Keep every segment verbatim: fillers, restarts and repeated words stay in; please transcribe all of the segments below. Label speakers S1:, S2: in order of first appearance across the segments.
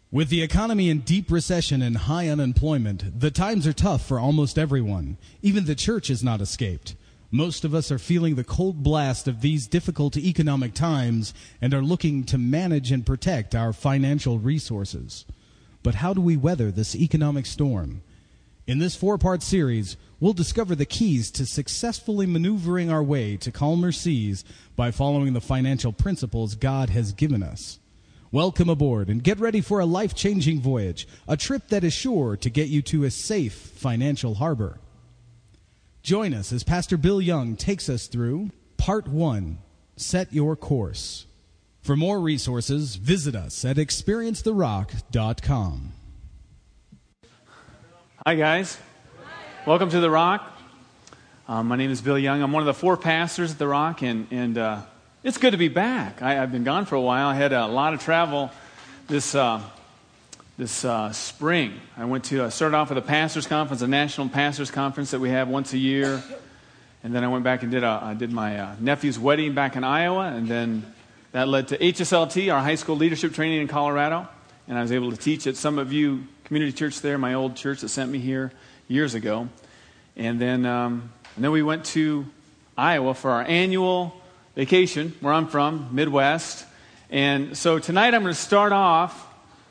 S1: With the economy in deep recession and high unemployment, the times are tough for almost everyone. Even the church has not escaped. Most of us are feeling the cold blast of these difficult economic times and are looking to manage and protect our financial resources. But how do we weather this economic storm? In this four-part series, we'll discover the keys to successfully maneuvering our way to calmer seas by following the financial principles God has given us. Welcome aboard and get ready for a life-changing voyage, a trip that is sure to get you to a safe financial harbor. Join us as Pastor Bill Young takes us through Part one, Set Your Course. For more resources, visit us at experience the rock dot com.
S2: Hi, guys. Welcome to The Rock. Uh, my name is Bill Young. I'm one of the four pastors at The Rock, and, and uh, it's good to be back. I, I've been gone for a while. I had a lot of travel this uh, this uh, spring. I went to uh, started off with a pastors' conference, a national pastors' conference that we have once a year, and then I went back and did a, I did my uh, nephew's wedding back in Iowa, and then that led to H S L T, our high school leadership training in Colorado, and I was able to teach at some of you community church there, my old church that sent me here years ago, and then um, and then we went to Iowa for our annual vacation, where I'm from, Midwest. And so tonight I'm going to start off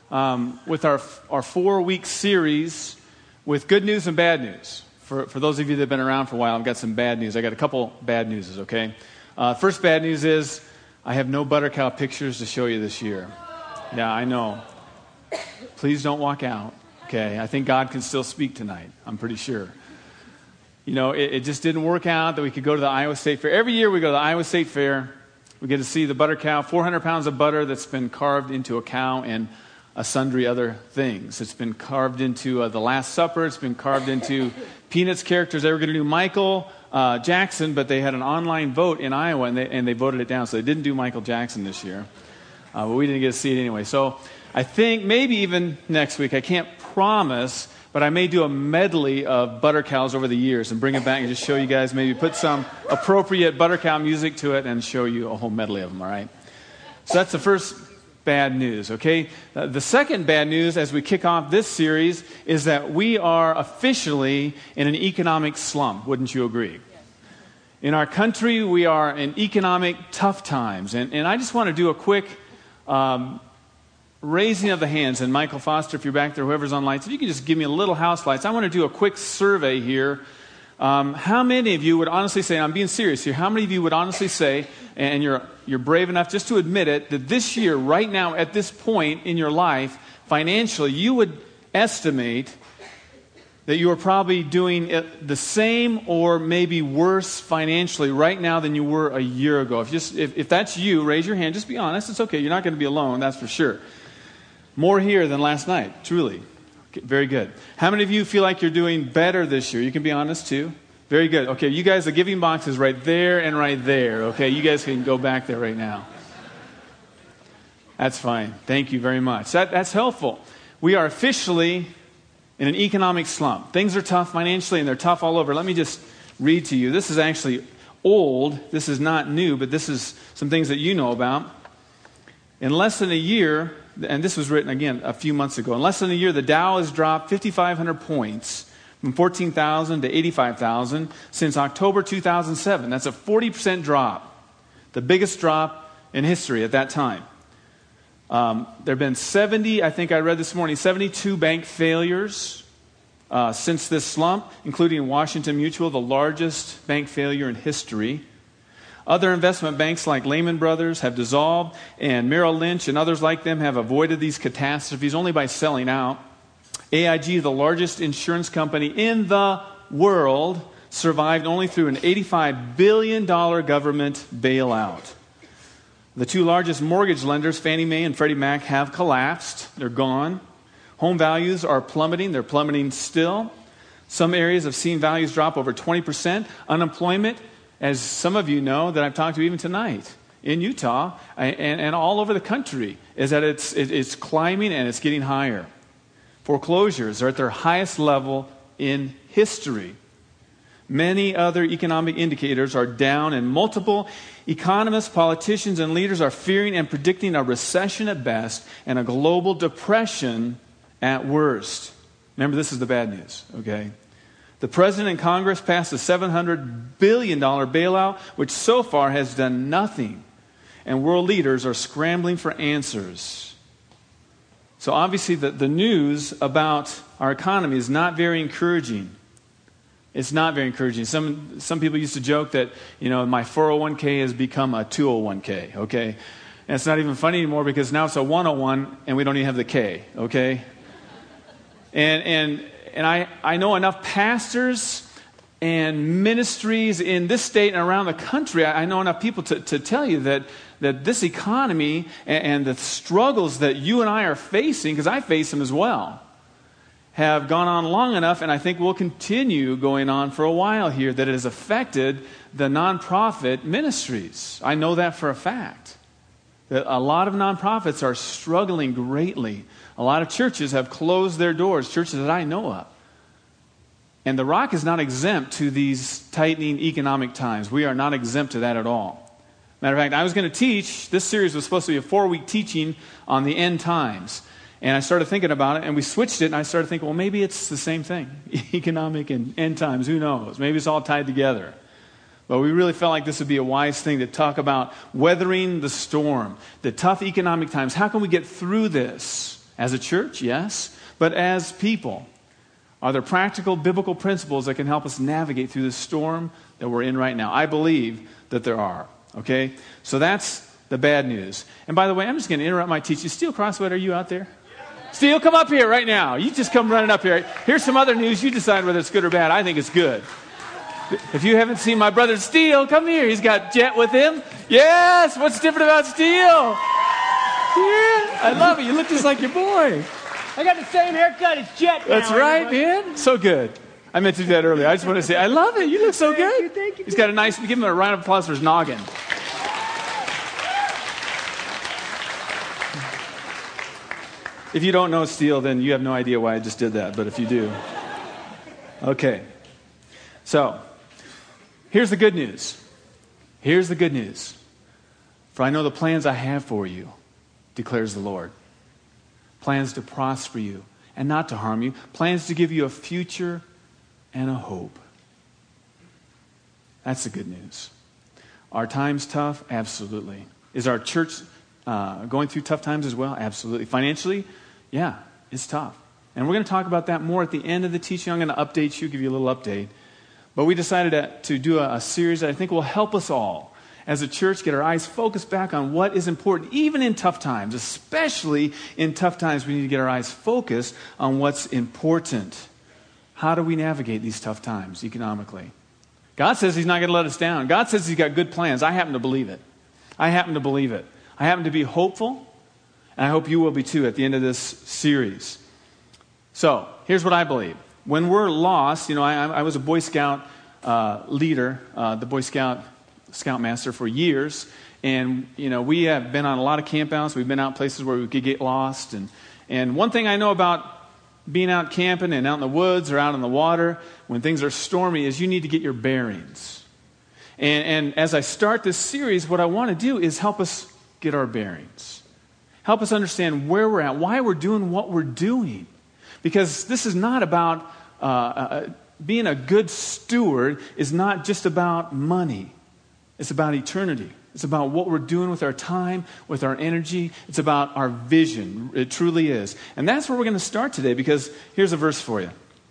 S2: um, with our our four-week series with good news and bad news. For, for those of you that have been around for a while, I've got some bad news. I got a couple bad newses, okay? Uh, first bad news is I have no butter cow pictures to show you this year. Yeah, I know. Please don't walk out, okay? I think God can still speak tonight, I'm pretty sure. You know, it, it just didn't work out that we could go to the Iowa State Fair. Every year we go to the Iowa State Fair. We get to see the butter cow, four hundred pounds of butter that's been carved into a cow and a sundry other things. It's been carved into uh, the Last Supper. It's been carved into Peanuts characters. They were going to do Michael uh, Jackson, but they had an online vote in Iowa, and they, and they voted it down. So they didn't do Michael Jackson this year. Uh, but we didn't get to see it anyway. So I think maybe even next week, I can't promise, but I may do a medley of butter cows over the years and bring it back and just show you guys, maybe put some appropriate butter cow music to it and show you a whole medley of them, all right? So that's the first bad news, okay? Uh, the second bad news as we kick off this series is that we are officially in an economic slump. Wouldn't you agree? In our country, we are in economic tough times. And, and I just want to do a quick um, raising of the hands. And Michael Foster, if you're back there, whoever's on lights, if you can just give me a little house lights. I want to do a quick survey here. Um, how many of you would honestly say, and I'm being serious here, how many of you would honestly say, and you're you're brave enough just to admit it, that this year, right now, at this point in your life, financially, you would estimate that you are probably doing the same or maybe worse financially right now than you were a year ago. If just if, if that's you, raise your hand. Just be honest. It's okay. You're not going to be alone, that's for sure. More here than last night, truly. Okay, very good. How many of you feel like you're doing better this year? You can be honest, too. Very good. Okay, you guys, the giving box is right there and right there. Okay, you guys can go back there right now. That's fine. Thank you very much. That, that's helpful. We are officially in an economic slump. Things are tough financially, and they're tough all over. Let me just read to you. This is actually old. This is not new, but this is some things that you know about. In less than a year, and this was written, again, a few months ago. In less than a year, the Dow has dropped fifty-five hundred points from fourteen thousand to eighty-five thousand since October two thousand seven. That's a forty percent drop, the biggest drop in history at that time. Um, there have been seventy, I think I read this morning, seventy-two bank failures uh, since this slump, including Washington Mutual, the largest bank failure in history. Other investment banks like Lehman Brothers have dissolved, and Merrill Lynch and others like them have avoided these catastrophes only by selling out. A I G, the largest insurance company in the world, survived only through an eighty-five billion dollars government bailout. The two largest mortgage lenders, Fannie Mae and Freddie Mac, have collapsed. They're gone. Home values are plummeting. They're plummeting still. Some areas have seen values drop over twenty percent. Unemployment, as some of you know that I've talked to even tonight, in Utah and, and all over the country, is that it's, it, it's climbing and it's getting higher. Foreclosures are at their highest level in history. Many other economic indicators are down, and multiple economists, politicians, and leaders are fearing and predicting a recession at best and a global depression at worst. Remember, this is the bad news, okay? The President and Congress passed a seven hundred billion dollars bailout, which so far has done nothing. And world leaders are scrambling for answers. So obviously the, the news about our economy is not very encouraging. It's not very encouraging. Some some people used to joke that, you know, my four oh one k has become a two oh one k, okay? And it's not even funny anymore because now it's a one oh one and we don't even have the K, okay? And and and I, I know enough pastors and ministries in this state and around the country. I, I know enough people to, to tell you that, that this economy and, and the struggles that you and I are facing, because I face them as well, have gone on long enough, and I think will continue going on for a while here, that it has affected the nonprofit ministries. I know that for a fact. That a lot of nonprofits are struggling greatly. A lot of churches have closed their doors, churches that I know of. And the Rock is not exempt to these tightening economic times. We are not exempt to that at all. Matter of fact, I was going to teach, this series was supposed to be a four-week teaching on the end times. And I started thinking about it, and we switched it, and I started thinking, well, maybe it's the same thing. Economic and end times, who knows? Maybe it's all tied together. But we really felt like this would be a wise thing to talk about weathering the storm, the tough economic times. How can we get through this? As a church, yes, but as people. Are there practical biblical principles that can help us navigate through the storm that we're in right now? I believe that there are, okay? So that's the bad news. And by the way, I'm just going to interrupt my teaching. Steel Crosswood, are you out there? Steel, come up here right now. You just come running up here. Here's some other news. You decide whether it's good or bad. I think it's good. If you haven't seen my brother Steel, come here. He's got Jet with him. Yes, what's different about Steel? Yeah, I love it. You look just like your boy.
S3: I got the same haircut as Jet now.
S2: That's right, everybody. Man. So good. I meant to do that earlier. I just want to say, I love it. You look so
S3: thank
S2: good.
S3: You, thank you,
S2: He's got a nice, give him a round of applause for his noggin. If you don't know Steel, then you have no idea why I just did that. But if you do. Okay. So, here's the good news. Here's the good news. For I know the plans I have for you, declares the Lord. Plans to prosper you and not to harm you. Plans to give you a future and a hope. That's the good news. Are times tough? Absolutely. Is our church uh, going through tough times as well? Absolutely. Financially? Yeah, it's tough. And we're going to talk about that more at the end of the teaching. I'm going to update you, give you a little update. But we decided to, to do a, a series that I think will help us all as a church get our eyes focused back on what is important, even in tough times. Especially in tough times, we need to get our eyes focused on what's important. How do we navigate these tough times economically? God says He's not going to let us down. God says He's got good plans. I happen to believe it. I happen to believe it. I happen to be hopeful, and I hope you will be too at the end of this series. So, here's what I believe. When we're lost, you know, I, I was a Boy Scout uh, leader, uh, the Boy Scout Scoutmaster for years, and, you know, we have been on a lot of campouts. We've been out places where we could get lost, and, and one thing I know about being out camping and out in the woods or out in the water when things are stormy is you need to get your bearings. And, and as I start this series, what I want to do is help us get our bearings. Help us understand where we're at, why we're doing what we're doing. Because this is not about, uh, uh, being a good steward is not just about money. It's about eternity. It's about what we're doing with our time, with our energy. It's about our vision. It truly is. And that's where we're going to start today, because here's a verse for you.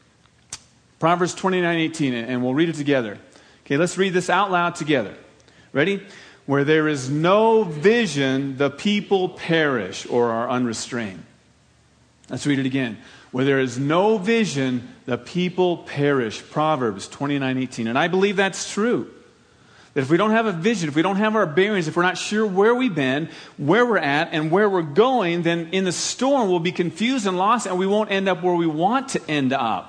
S2: Proverbs twenty-nine eighteen, and we'll read it together. Okay, let's read this out loud together. Ready? Where there is no vision, the people perish or are unrestrained. Let's read it again. Where there is no vision, the people perish. Proverbs twenty-nine eighteen. And I believe that's true. That if we don't have a vision, if we don't have our bearings, if we're not sure where we've been, where we're at, and where we're going, then in the storm we'll be confused and lost, and we won't end up where we want to end up.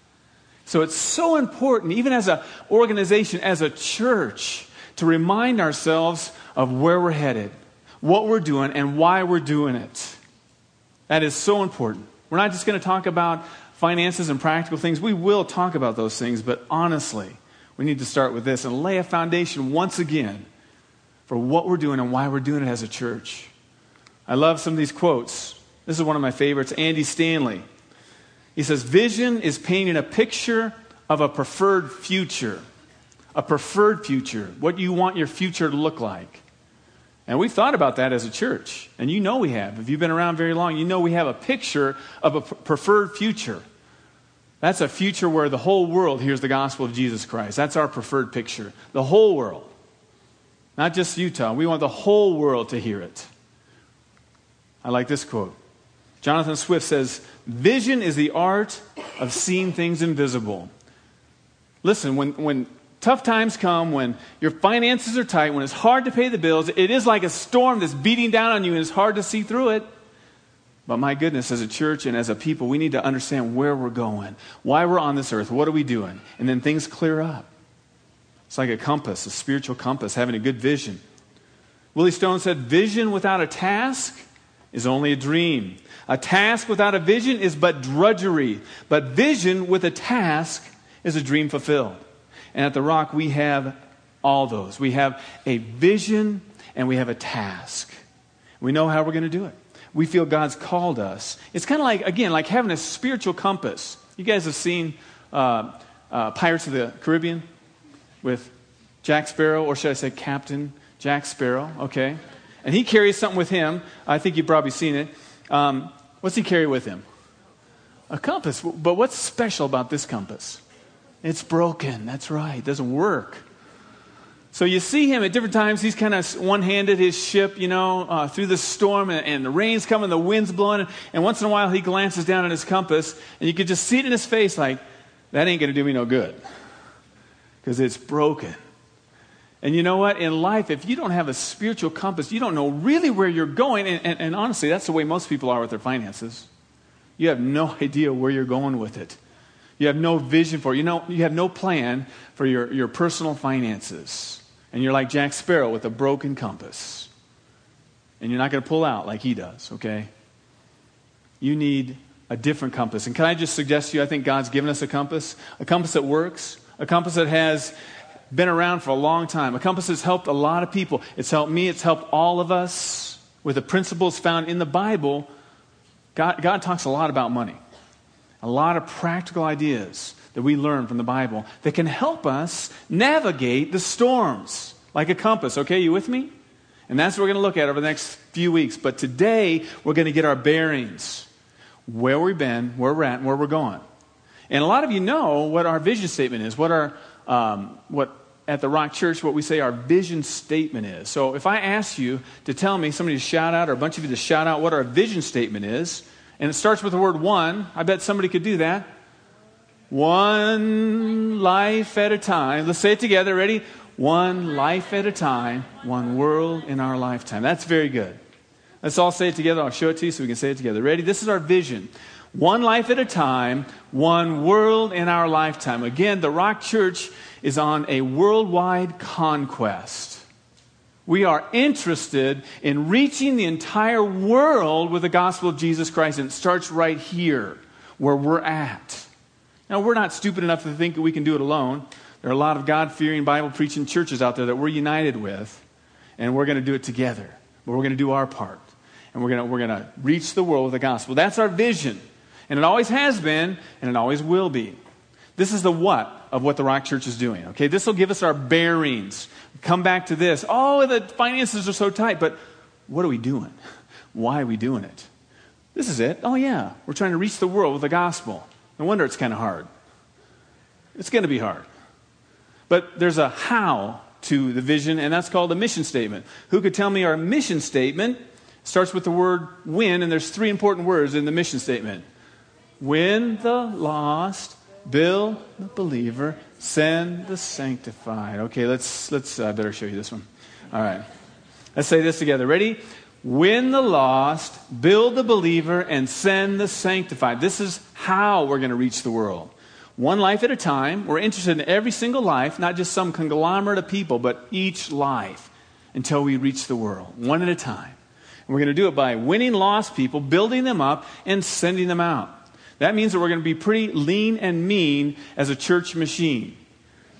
S2: So it's so important, even as an organization, as a church, to remind ourselves of where we're headed, what we're doing, and why we're doing it. That is so important. We're not just going to talk about finances and practical things. We will talk about those things, but honestly, we need to start with this and lay a foundation once again for what we're doing and why we're doing it as a church. I love some of these quotes. This is one of my favorites, Andy Stanley. He says, vision is painting a picture of a preferred future. A preferred future, what you want your future to look like. And we've thought about that as a church. And you know we have. If you've been around very long, you know we have a picture of a preferred future. That's a future where the whole world hears the gospel of Jesus Christ. That's our preferred picture. The whole world. Not just Utah. We want the whole world to hear it. I like this quote. Jonathan Swift says, vision is the art of seeing things invisible. Listen, when, when tough times come, when your finances are tight, when it's hard to pay the bills, it is like a storm that's beating down on you and it's hard to see through it. But my goodness, as a church and as a people, we need to understand where we're going, why we're on this earth, what are we doing? And then things clear up. It's like a compass, a spiritual compass, having a good vision. Willie Stone said, vision without a task is only a dream. A task without a vision is but drudgery. But vision with a task is a dream fulfilled. And at The Rock, we have all those. We have a vision and we have a task. We know how we're going to do it. We feel God's called us. It's kind of like, again, like having a spiritual compass. You guys have seen uh, uh, Pirates of the Caribbean with Jack Sparrow, or should I say Captain Jack Sparrow, okay? And he carries something with him. I think you've probably seen it. Um, what's he carry with him? A compass. But what's special about this compass? It's broken. That's right. It doesn't work. So you see him at different times. He's kind of one-handed his ship, you know, uh, through the storm, and, and the rain's coming, the wind's blowing, and, and once in a while he glances down at his compass, and you could just see it in his face like, that ain't going to do me no good because it's broken. And you know what? In life, if you don't have a spiritual compass, you don't know really where you're going, and, and, and honestly, that's the way most people are with their finances. You have no idea where you're going with it. You have no vision for it. You know, you have no plan for your, your personal finances. And you're like Jack Sparrow with a broken compass. And you're not going to pull out like he does, okay? You need a different compass. And can I just suggest to you, I think God's given us a compass. A compass that works. A compass that has been around for a long time. A compass that's helped a lot of people. It's helped me. It's helped all of us. With the principles found in the Bible, God, God talks a lot about money. A lot of practical ideas that we learn from the Bible that can help us navigate the storms like a compass. Okay, you with me? And that's what we're going to look at over the next few weeks. But today, we're going to get our bearings. Where we've been, where we're at, and where we're going. And a lot of you know what our vision statement is. What our, um, what at the Rock Church, what we say our vision statement is. So if I ask you to tell me, somebody to shout out, or a bunch of you to shout out what our vision statement is, and it starts with the word one. I bet somebody could do that. One life at a time. Let's say it together. Ready? One life at a time. One world in our lifetime. That's very good. Let's all say it together. I'll show it to you so we can say it together. Ready? This is our vision. One life at a time. One world in our lifetime. Again, the Rock Church is on a worldwide conquest. We are interested in reaching the entire world with the gospel of Jesus Christ. And it starts right here, where we're at. Now, we're not stupid enough to think that we can do it alone. There are a lot of God-fearing, Bible-preaching churches out there that we're united with. And we're going to do it together. But we're going to do our part. And we're going to, we're going to reach the world with the gospel. That's our vision. And it always has been, and it always will be. This is the what of what the Rock Church is doing. Okay, this will give us our bearings. Come back to this. Oh, the finances are so tight, but what are we doing? Why are we doing it? This is it. Oh yeah, we're trying to reach the world with the gospel. No wonder it's kind of hard. It's going to be hard. But there's a how to the vision, and that's called a mission statement. Who could tell me our mission statement starts with the word win, and there's three important words in the mission statement. Win the lost, build the believer, send the sanctified. Okay, let's, let's uh, better show you this one. All right. Let's say this together. Ready? Win the lost, build the believer, and send the sanctified. This is how we're going to reach the world. One life at a time. We're interested in every single life, not just some conglomerate of people, but each life until we reach the world, one at a time. And we're going to do it by winning lost people, building them up, and sending them out. That means that we're going to be pretty lean and mean as a church machine.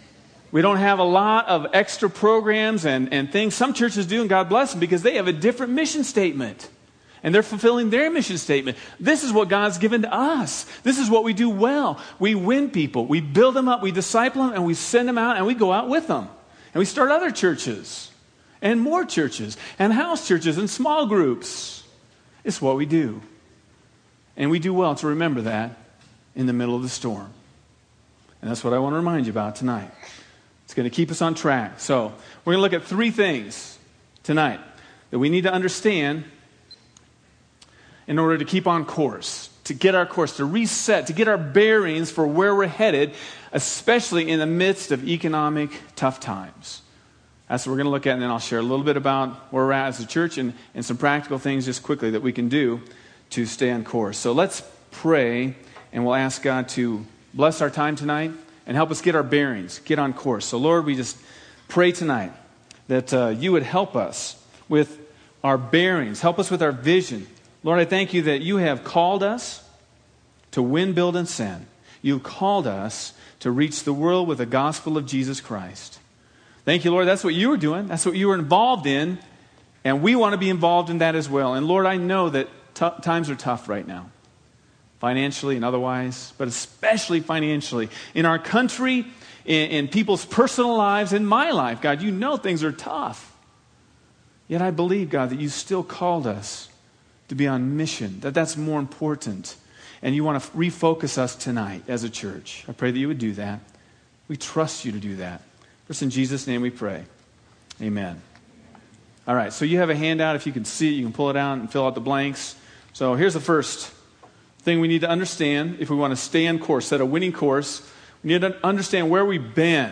S2: We don't have a lot of extra programs and, and things. Some churches do, and God bless them, because they have a different mission statement. And they're fulfilling their mission statement. This is what God's given to us. This is what we do well. We win people. We build them up. We disciple them. And we send them out. And we go out with them. And we start other churches. And more churches. And house churches. And small groups. It's what we do. And we do well to remember that in the middle of the storm. And that's what I want to remind you about tonight. It's going to keep us on track. So we're going to look at three things tonight that we need to understand in order to keep on course, to get our course, to reset, to get our bearings for where we're headed, especially in the midst of economic tough times. That's what we're going to look at, and then I'll share a little bit about where we're at as a church and, and some practical things just quickly that we can do to stay on course. So let's pray, and we'll ask God to bless our time tonight and help us get our bearings, get on course. So Lord, we just pray tonight that uh, you would help us with our bearings, help us with our vision. Lord, I thank you that you have called us to win, build, and send. You've called us to reach the world with the gospel of Jesus Christ. Thank you, Lord. That's what you were doing. That's what you were involved in. And we want to be involved in that as well. And Lord, I know that t- times are tough right now, financially and otherwise, but especially financially. In our country, in, in people's personal lives, in my life, God, you know things are tough. Yet I believe, God, that you still called us to be on mission, that that's more important. And you want to refocus us tonight as a church. I pray that you would do that. We trust you to do that. First, in Jesus' name we pray. Amen. All right, so you have a handout. If you can see it, you can pull it out and fill out the blanks. So here's the first thing we need to understand if we want to stay on course, set a winning course. We need to understand where we've been.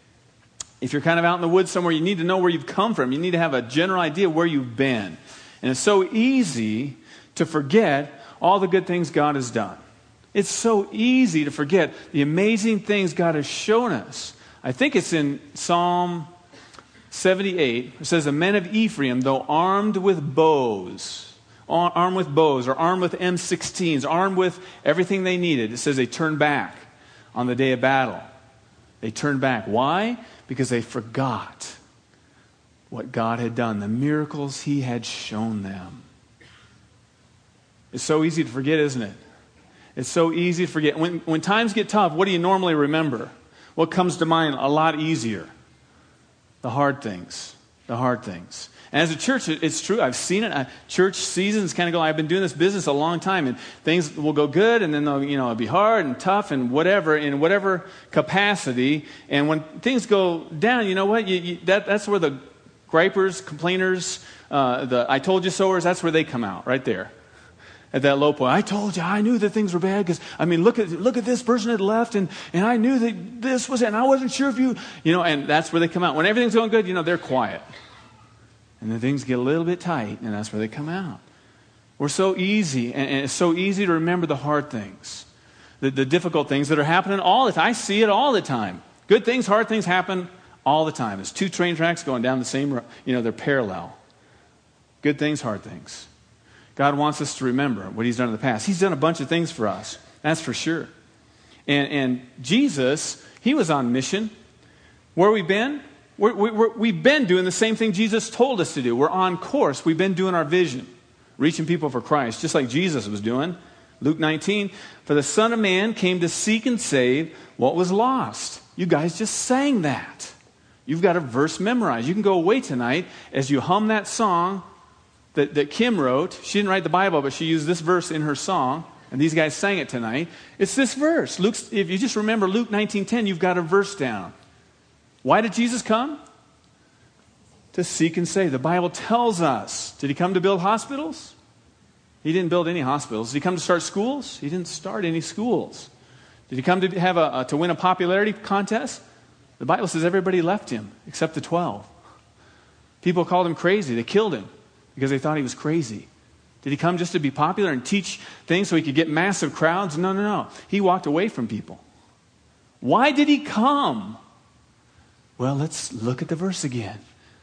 S2: If you're kind of out in the woods somewhere, you need to know where you've come from. You need to have a general idea of where you've been. And it's so easy to forget all the good things God has done. It's so easy to forget the amazing things God has shown us. I think it's in Psalm seventy-eight. It says, the men of Ephraim, though armed with bows, armed with bows or armed with M sixteens, armed with everything they needed, it says they turned back on the day of battle. They turned back. Why? Because they forgot what God had done, the miracles he had shown them. It's so easy to forget, isn't it? It's so easy to forget. When, when times get tough, what do you normally remember? What comes to mind a lot easier? The hard things. The hard things. And as a church, it's true. I've seen it. I, church seasons kind of go, I've been doing this business a long time, and things will go good, and then they'll, you know, it'll be hard and tough and whatever, in whatever capacity. And when things go down, you know what? You, you, that, that's where the gripers, complainers, uh, the I told you soers, that's where they come out, right there. At that low point. I told you, I knew that things were bad because, I mean, look at look at this person had left, and, and I knew that this was it, and I wasn't sure if you, you know, and that's where they come out. When everything's going good, you know, they're quiet. And then things get a little bit tight, and that's where they come out. We're so easy, and, and it's so easy to remember the hard things, the, the difficult things that are happening all the time. I see it all the time. Good things, hard things happen all the time. It's two train tracks going down the same, you know, they're parallel. Good things, hard things. God wants us to remember what he's done in the past. He's done a bunch of things for us. That's for sure. And, and Jesus, he was on mission. Where we've been? We're, we're, we've been doing the same thing Jesus told us to do. We're on course. We've been doing our vision. Reaching people for Christ, just like Jesus was doing. Luke nineteen, for the Son of Man came to seek and save what was lost. You guys just sang that. You've got a verse memorized. You can go away tonight as you hum that song That, that Kim wrote. She didn't write the Bible, but she used this verse in her song, and these guys sang it tonight. It's this verse. Luke's, if you just remember Luke nineteen ten, you've got a verse down. Why did Jesus come? To seek and save. The Bible tells us. Did he come to build hospitals? He didn't build any hospitals. Did he come to start schools? He didn't start any schools. Did he come to have a, a to win a popularity contest? The Bible says everybody left him except the twelve. People called him crazy. They killed him because they thought he was crazy. Did he come just to be popular and teach things so he could get massive crowds? No, no, no. He walked away from people. Why did he come? Well, let's look at the verse again.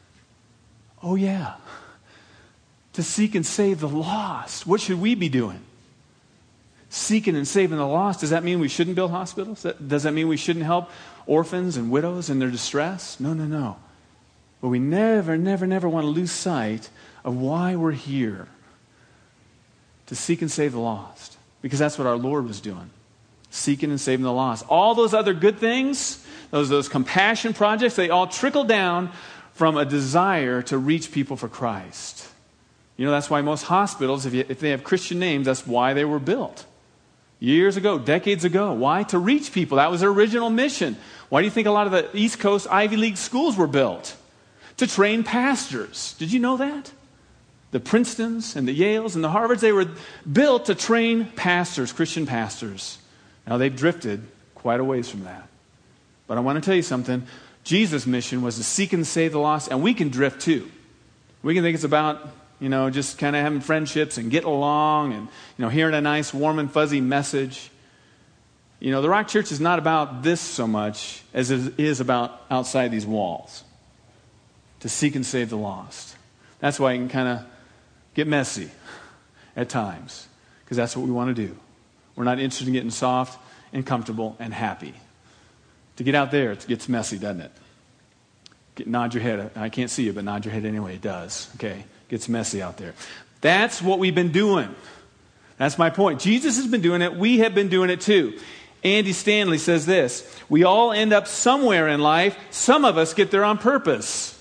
S2: Oh, yeah. To seek and save the lost. What should we be doing? seeking and saving the lost. Does that mean we shouldn't build hospitals? Does that mean we shouldn't help orphans and widows in their distress? No, no, no. But we never, never, never want to lose sight of why we're here. To seek and save the lost. Because that's what our Lord was doing. Seeking and saving the lost. All those other good things, those, those compassion projects, they all trickle down from a desire to reach people for Christ. You know, that's why most hospitals, if, you, if they have Christian names, that's why they were built. Years ago, decades ago. Why? To reach people. That was their original mission. Why do you think a lot of the East Coast Ivy League schools were built? To train pastors. Did you know that? The Princetons and the Yales and the Harvards, they were built to train pastors, Christian pastors. Now they've drifted quite a ways from that. But I want to tell you something. Jesus' mission was to seek and save the lost, and we can drift too. We can think it's about, you know, just kind of having friendships and getting along and, you know, hearing a nice warm and fuzzy message. You know, the Rock Church is not about this so much as it is about outside these walls. To seek and save the lost. That's why it can kind of get messy at times. Because that's what we want to do. We're not interested in getting soft and comfortable and happy. To get out there, it gets messy, doesn't it? Get, nod your head. I can't see you, but nod your head anyway. It does. Okay? Gets messy out there. That's what we've been doing. That's my point. Jesus has been doing it. We have been doing it too. Andy Stanley says this. We all end up somewhere in life. Some of us get there on purpose.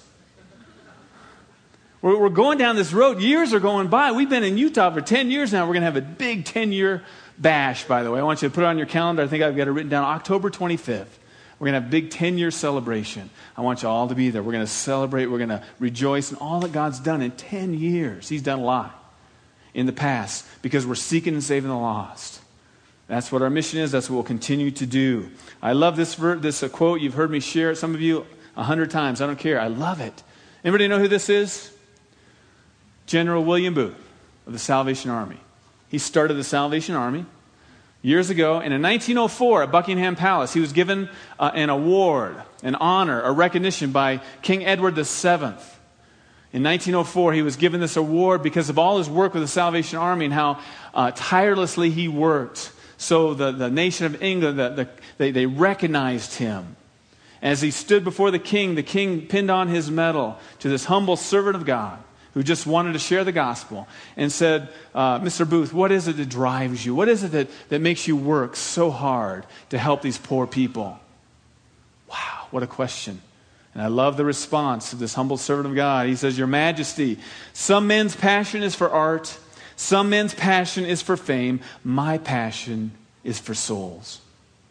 S2: We're going down this road. Years are going by. We've been in Utah for ten years now. We're going to have a big ten-year bash, by the way. I want you to put it on your calendar. I think I've got it written down. October twenty-fifth. We're going to have a big ten-year celebration. I want you all to be there. We're going to celebrate. We're going to rejoice in all that God's done in ten years. He's done a lot in the past because we're seeking and saving the lost. That's what our mission is. That's what we'll continue to do. I love this, ver- this uh, quote. You've heard me share it, some of you, a hundred times. I don't care. I love it. Anybody know who this is? General William Booth of the Salvation Army. He started the Salvation Army years ago. And in nineteen oh four at Buckingham Palace, he was given uh, an award, an honor, a recognition by King Edward the seventh. In nineteen oh four, he was given this award because of all his work with the Salvation Army and how uh, tirelessly he worked. So the, the nation of England, the, the, they, they recognized him. As he stood before the king, the king pinned on his medal to this humble servant of God who just wanted to share the gospel and said, uh, Mister Booth, what is it that drives you? What is it that, that makes you work so hard to help these poor people? Wow, what a question. And I love the response of this humble servant of God. He says, Your Majesty, some men's passion is for art. Some men's passion is for fame. My passion is for souls.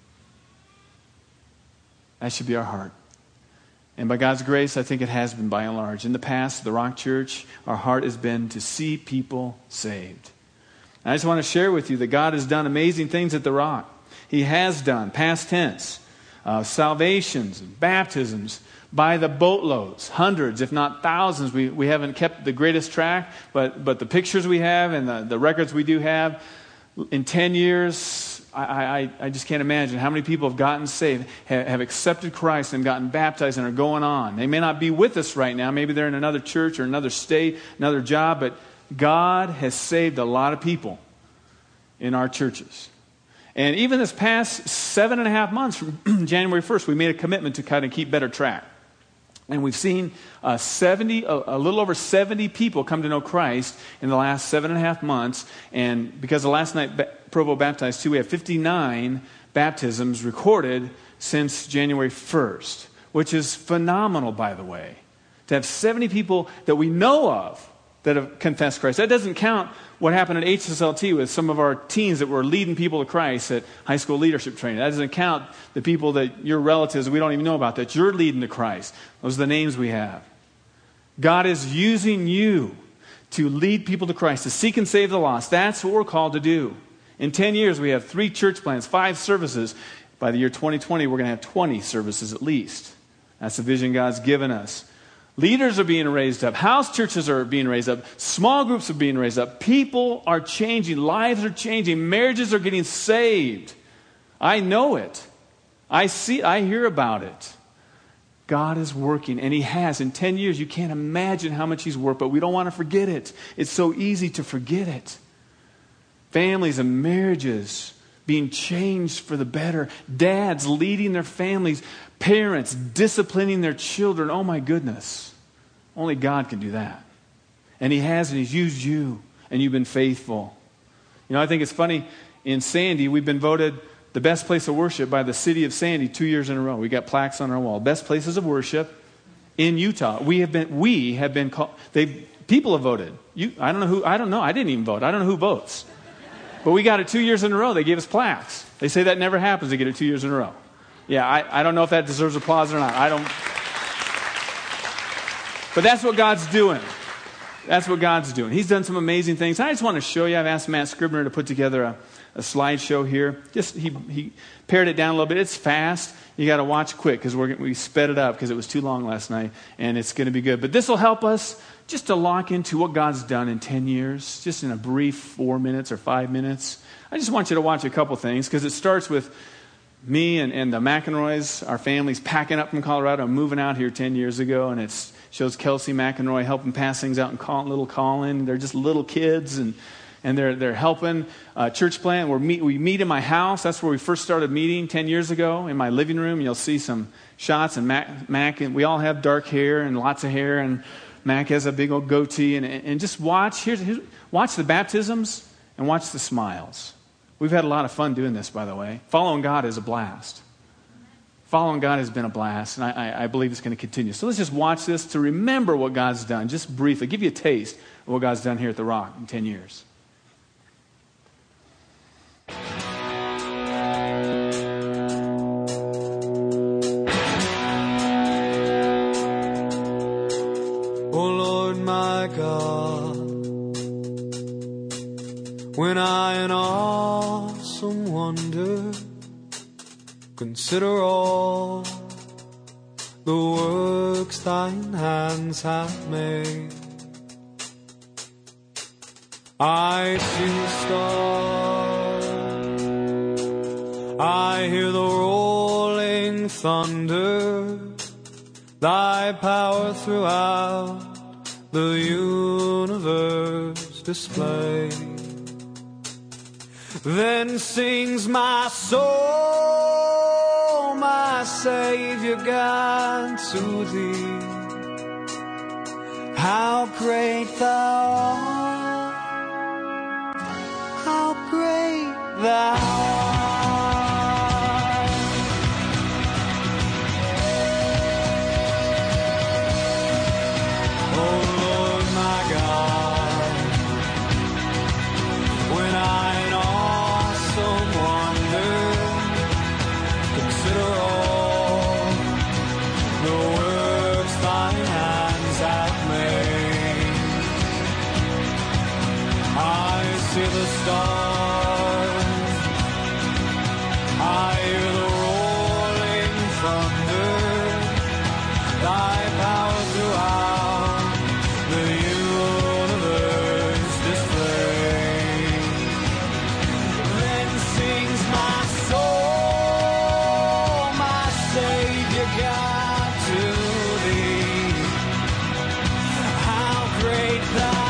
S2: That should be our heart. And by God's grace, I think it has been by and large. In the past, the Rock Church, our heart has been to see people saved. And I just want to share with you that God has done amazing things at the Rock. He has done, past tense, uh, salvations, baptisms, by the boatloads, hundreds, if not thousands. We, we haven't kept the greatest track, but, but the pictures we have and the, the records we do have, in ten years, I, I, I just can't imagine how many people have gotten saved, have, have accepted Christ and gotten baptized and are going on. They may not be with us right now. Maybe they're in another church or another state, another job, but God has saved a lot of people in our churches. And even this past seven and a half months, from January first, we made a commitment to kind of keep better track. And we've seen uh, seventy, a, a little over seventy people come to know Christ in the last seven and a half months. And because of last night, ba- Provo baptized too, we have fifty-nine baptisms recorded since January first, which is phenomenal, by the way. To have seventy people that we know of that have confessed Christ. That doesn't count what happened at H S L T with some of our teens that were leading people to Christ at high school leadership training. That doesn't count the people that your relatives we don't even know about that you're leading to Christ. Those are the names we have. God is using you to lead people to Christ, to seek and save the lost. That's what we're called to do. In ten years, we have three church plants, five services. By the year twenty twenty, we're going to have twenty services at least. That's the vision God's given us. Leaders are being raised up. House churches are being raised up. Small groups are being raised up. People are changing. Lives are changing. Marriages are getting saved. I know it. I see, I hear about it. God is working, and He has. In ten years, you can't imagine how much He's worked, but we don't want to forget it. It's so easy to forget it. Families and marriages being changed for the better. Dads leading their families. Parents disciplining their children. Oh my goodness. Only God can do that. And He has, and He's used you, and you've been faithful. You know, I think it's funny, in Sandy, we've been voted the best place of worship by the city of Sandy two years in a row. We got plaques on our wall. Best places of worship in Utah. We have been, we have been called, they people have voted. You, I don't know who, I don't know. I didn't even vote. I don't know who votes. But we got it two years in a row. They gave us plaques. They say that never happens. They get it two years in a row. Yeah, I, I don't know if that deserves applause or not. I don't. But that's what God's doing. That's what God's doing. He's done some amazing things. I just want to show you. I've asked Matt Scribner to put together a, a slideshow here. Just he he pared it down a little bit. It's fast. You got to watch quick because we we sped it up because it was too long last night, and it's going to be good. But this will help us just to lock into what God's done in ten years, just in a brief four minutes or five minutes. I just want you to watch a couple things because it starts with me and, and the McEnroys, our family's packing up from Colorado and moving out here ten years ago, and it shows Kelsey McEnroy helping pass things out in Col- little Colin. They're just little kids, and and they're they're helping uh, church plant. We're meet, we meet in my house. That's where we first started meeting ten years ago, in my living room. You'll see some shots, and Mac, Mac and we all have dark hair and lots of hair, and Mac has a big old goatee, and, and just watch, here's, here's, watch the baptisms and watch the smiles. We've had a lot of fun doing this, by the way. Following God is a blast. Following God has been a blast, and I, I, I believe it's going to continue. So let's just watch this to remember what God's done, just briefly. Give you a taste of what God's done here at The Rock in ten years.
S4: Oh Lord my God, when I in awesome wonder consider all the works thine hands have made, I see the stars, I hear the rolling thunder, thy power throughout the universe display. Then sings my soul, my Savior God, to thee. How great thou art, how great thou art. The stars, I hear the rolling thunder, thy power throughout the universe display. Then sings my soul, my Savior God, to thee. How great thou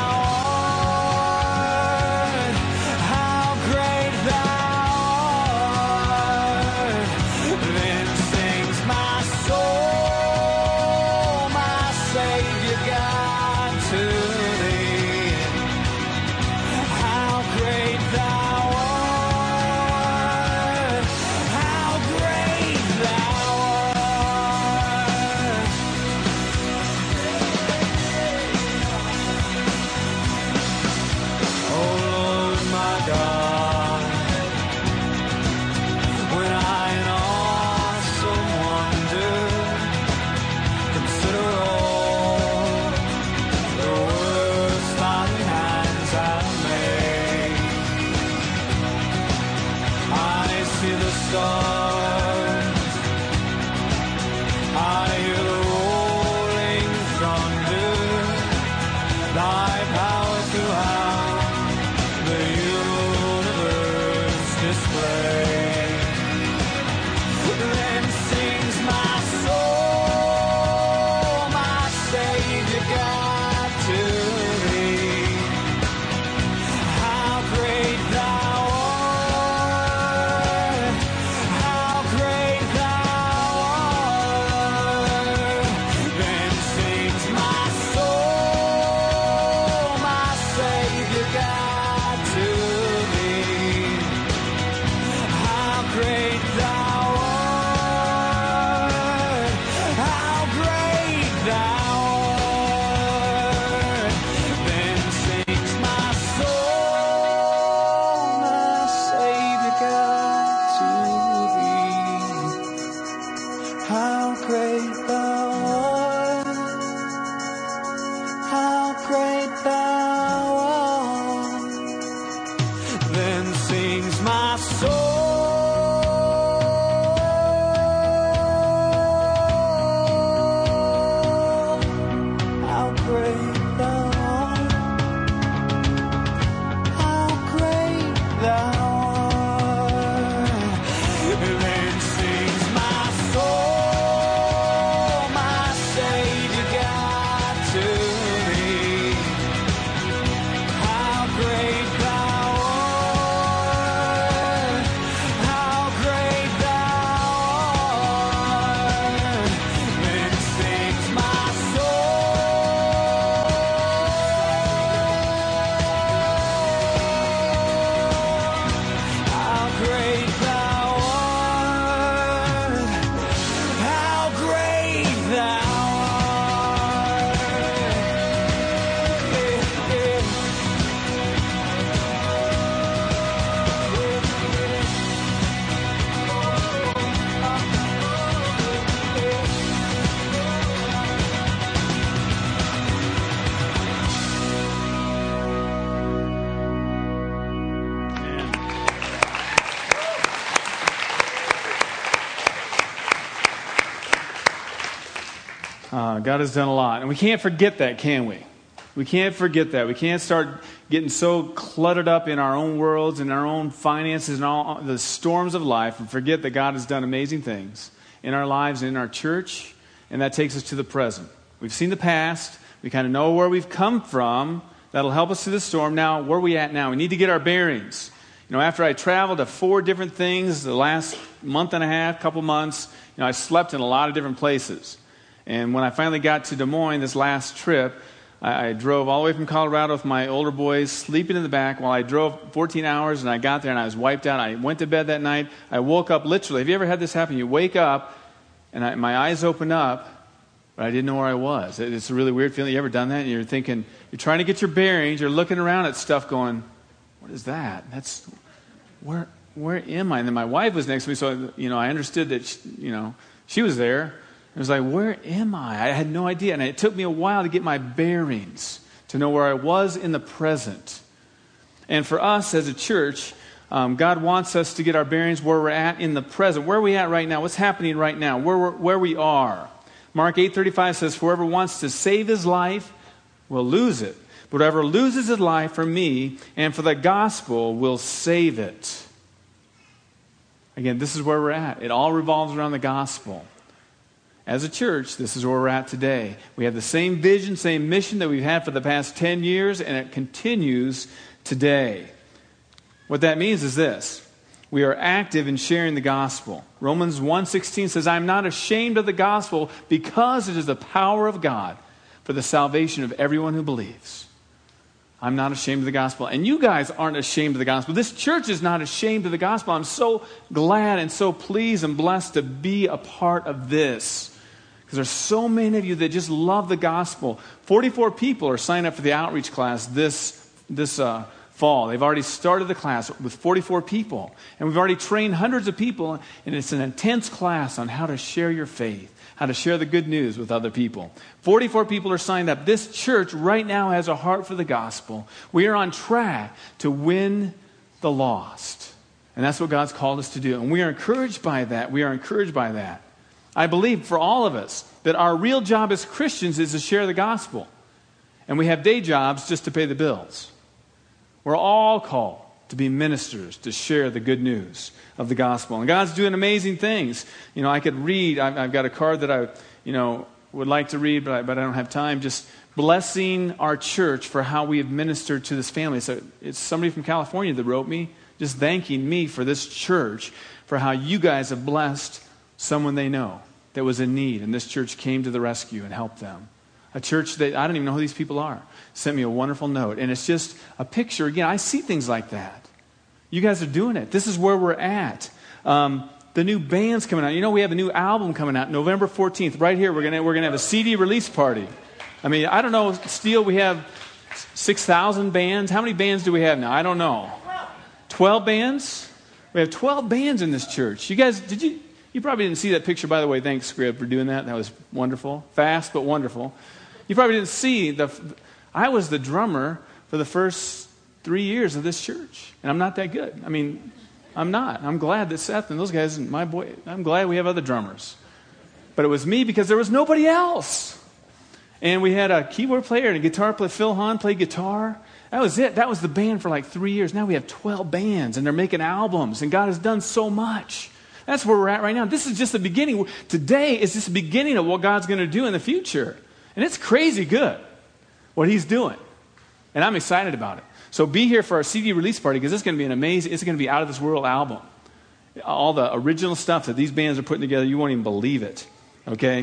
S4: God to thee. How great thou
S2: Uh, God has done a lot. And we can't forget that, can we? We can't forget that. We can't start getting so cluttered up in our own worlds and our own finances and all the storms of life and forget that God has done amazing things in our lives and in our church. And that takes us to the present. We've seen the past. We kind of know where we've come from. That'll help us through the storm. Now, where are we at now? We need to get our bearings. You know, after I traveled to four different things the last month and a half, couple months, you know, I slept in a lot of different places. And when I finally got to Des Moines this last trip, I, I drove all the way from Colorado with my older boys, sleeping in the back while I drove fourteen hours, and I got there and I was wiped out. I went to bed that night. I woke up literally. Have you ever had this happen? You wake up and I, my eyes open up, but I didn't know where I was. It's a really weird feeling. You ever done that? And you're thinking, you're trying to get your bearings. You're looking around at stuff going, what is that? That's, where where am I? And then my wife was next to me, so, you know, I understood that, she, you know, she was there. I was like, where am I? I had no idea. And it took me a while to get my bearings, to know where I was in the present. And for us as a church, um, God wants us to get our bearings where we're at in the present. Where are we at right now? What's happening right now? Where, we're, where we are. Mark eight thirty-five says, whoever wants to save his life will lose it. But whoever loses his life for me and for the gospel will save it. Again, this is where we're at. It all revolves around the gospel. As a church, this is where we're at today. We have the same vision, same mission that we've had for the past ten years, and it continues today. What that means is this. We are active in sharing the gospel. Romans one sixteen says, I am not ashamed of the gospel because it is the power of God for the salvation of everyone who believes. I'm not ashamed of the gospel. And you guys aren't ashamed of the gospel. This church is not ashamed of the gospel. I'm so glad and so pleased and blessed to be a part of this. Because there's so many of you that just love the gospel. forty-four people are signed up for the outreach class this, this uh, fall. They've already started the class with forty-four people. And we've already trained hundreds of people. And it's an intense class on how to share your faith, how to share the good news with other people. forty-four people are signed up. This church right now has a heart for the gospel. We are on track to win the lost. And that's what God's called us to do. And we are encouraged by that. We are encouraged by that. I believe for all of us that our real job as Christians is to share the gospel. And we have day jobs just to pay the bills. We're all called to be ministers, to share the good news of the gospel. And God's doing amazing things. You know, I could read, I've, I've got a card that I, you know, would like to read, but I, but I don't have time, just blessing our church for how we have ministered to this family. So it's somebody from California that wrote me, just thanking me for this church, for how you guys have blessed someone they know that was in need, and this church came to the rescue and helped them. A church that, I don't even know who these people are, sent me a wonderful note. And it's just a picture. Again, I see things like that. You guys are doing it. This is where we're at. Um, the new band's coming out. You know, we have a new album coming out November fourteenth. Right here, we're going we're gonna have a C D release party. I mean, I don't know, Steele, we have six thousand bands. How many bands do we have now? I don't know. twelve bands? We have twelve bands in this church. You guys, did you... You probably didn't see that picture, by the way. Thanks, Scrib, for doing that. That was wonderful. Fast, but wonderful. You probably didn't see the... I was the drummer for the first three years of this church. And I'm not that good. I mean, I'm not. I'm glad that Seth and those guys, and my boy, I'm glad we have other drummers. But it was me because there was nobody else. And we had a keyboard player and a guitar player. Phil Hahn played guitar. That was it. That was the band for like three years. Now we have twelve bands, and they're making albums. And God has done so much. That's where we're at right now. This is just the beginning. Today is just the beginning of what God's going to do in the future. And it's crazy good what He's doing. And I'm excited about it. So be here for our C D release party because it's going to be an amazing, it's going to be out of this world album. All the original stuff that these bands are putting together, you won't even believe it. Okay?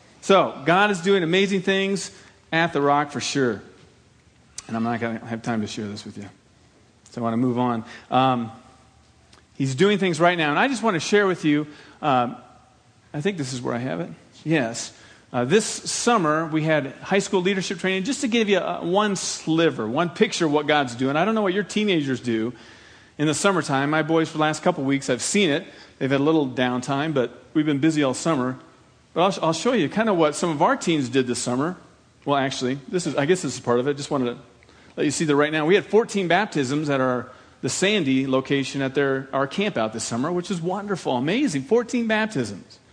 S2: So God is doing amazing things at the Rock for sure. And I'm not going to have time to share this with you. So I want to move on. Um, He's doing things right now. And I just want to share with you, um, I think this is where I have it. Yes. Uh, this summer, we had high school leadership training, just to give you a, one sliver, one picture of what God's doing. I don't know what your teenagers do in the summertime. My boys, for the last couple of weeks, I've seen it. They've had a little downtime, but we've been busy all summer. But I'll, I'll show you kind of what some of our teens did this summer. Well, actually, this is I guess this is part of it. Just wanted to let you see that right now. We had fourteen baptisms at our the Sandy location at their our camp out this summer, which is wonderful, amazing. fourteen baptisms.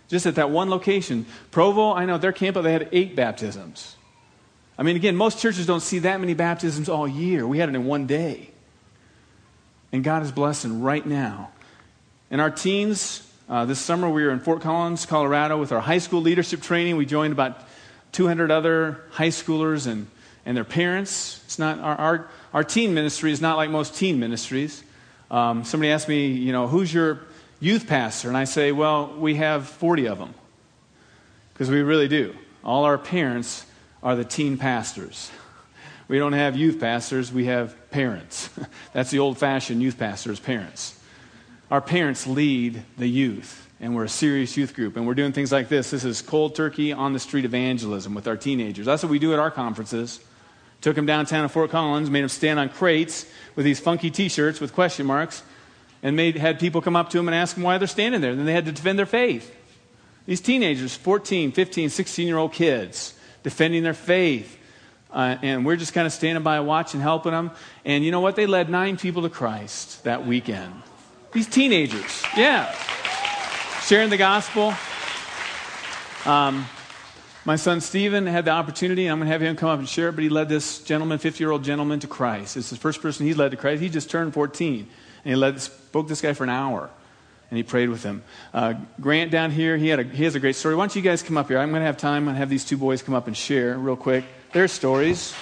S2: Just at that one location. Provo, I know, their camp, they had eight baptisms. I mean, again, most churches don't see that many baptisms all year. We had it in one day. And God is blessing right now. And our teens, uh, this summer we were in Fort Collins, Colorado with our high school leadership training. We joined about two hundred other high schoolers and, and their parents. It's not our, our, our teen ministry is not like most teen ministries. Um, somebody asked me, you know, who's your youth pastor? And I say, well, we have forty of them. Because we really do. All our parents are the teen pastors. We don't have youth pastors, we have parents. That's the old-fashioned youth pastors, parents. Our parents lead the youth, and we're a serious youth group, and we're doing things like this. This is cold turkey on the street evangelism with our teenagers. That's what we do at our conferences. Took them downtown to Fort Collins, made them stand on crates with these funky T-shirts with question marks, and made had people come up to them and ask them why they're standing there. Then they had to defend their faith. These teenagers, fourteen, fifteen, sixteen-year-old kids, defending their faith. Uh, and we're just kind of standing by watching, helping them. And you know what? They led nine people to Christ that weekend. These teenagers, yeah. Sharing the gospel. Um, my son Stephen had the opportunity, and I'm going to have him come up and share it, but he led this gentleman, fifty-year-old gentleman, to Christ. It's the first person he led to Christ. He just turned fourteen. And he led, spoke to this guy for an hour. And he prayed with him. Uh, Grant down here, he had a, he has a great story. Why don't you guys come up here? I'm going to have time. I'm going to have these two boys come up and share real quick their stories.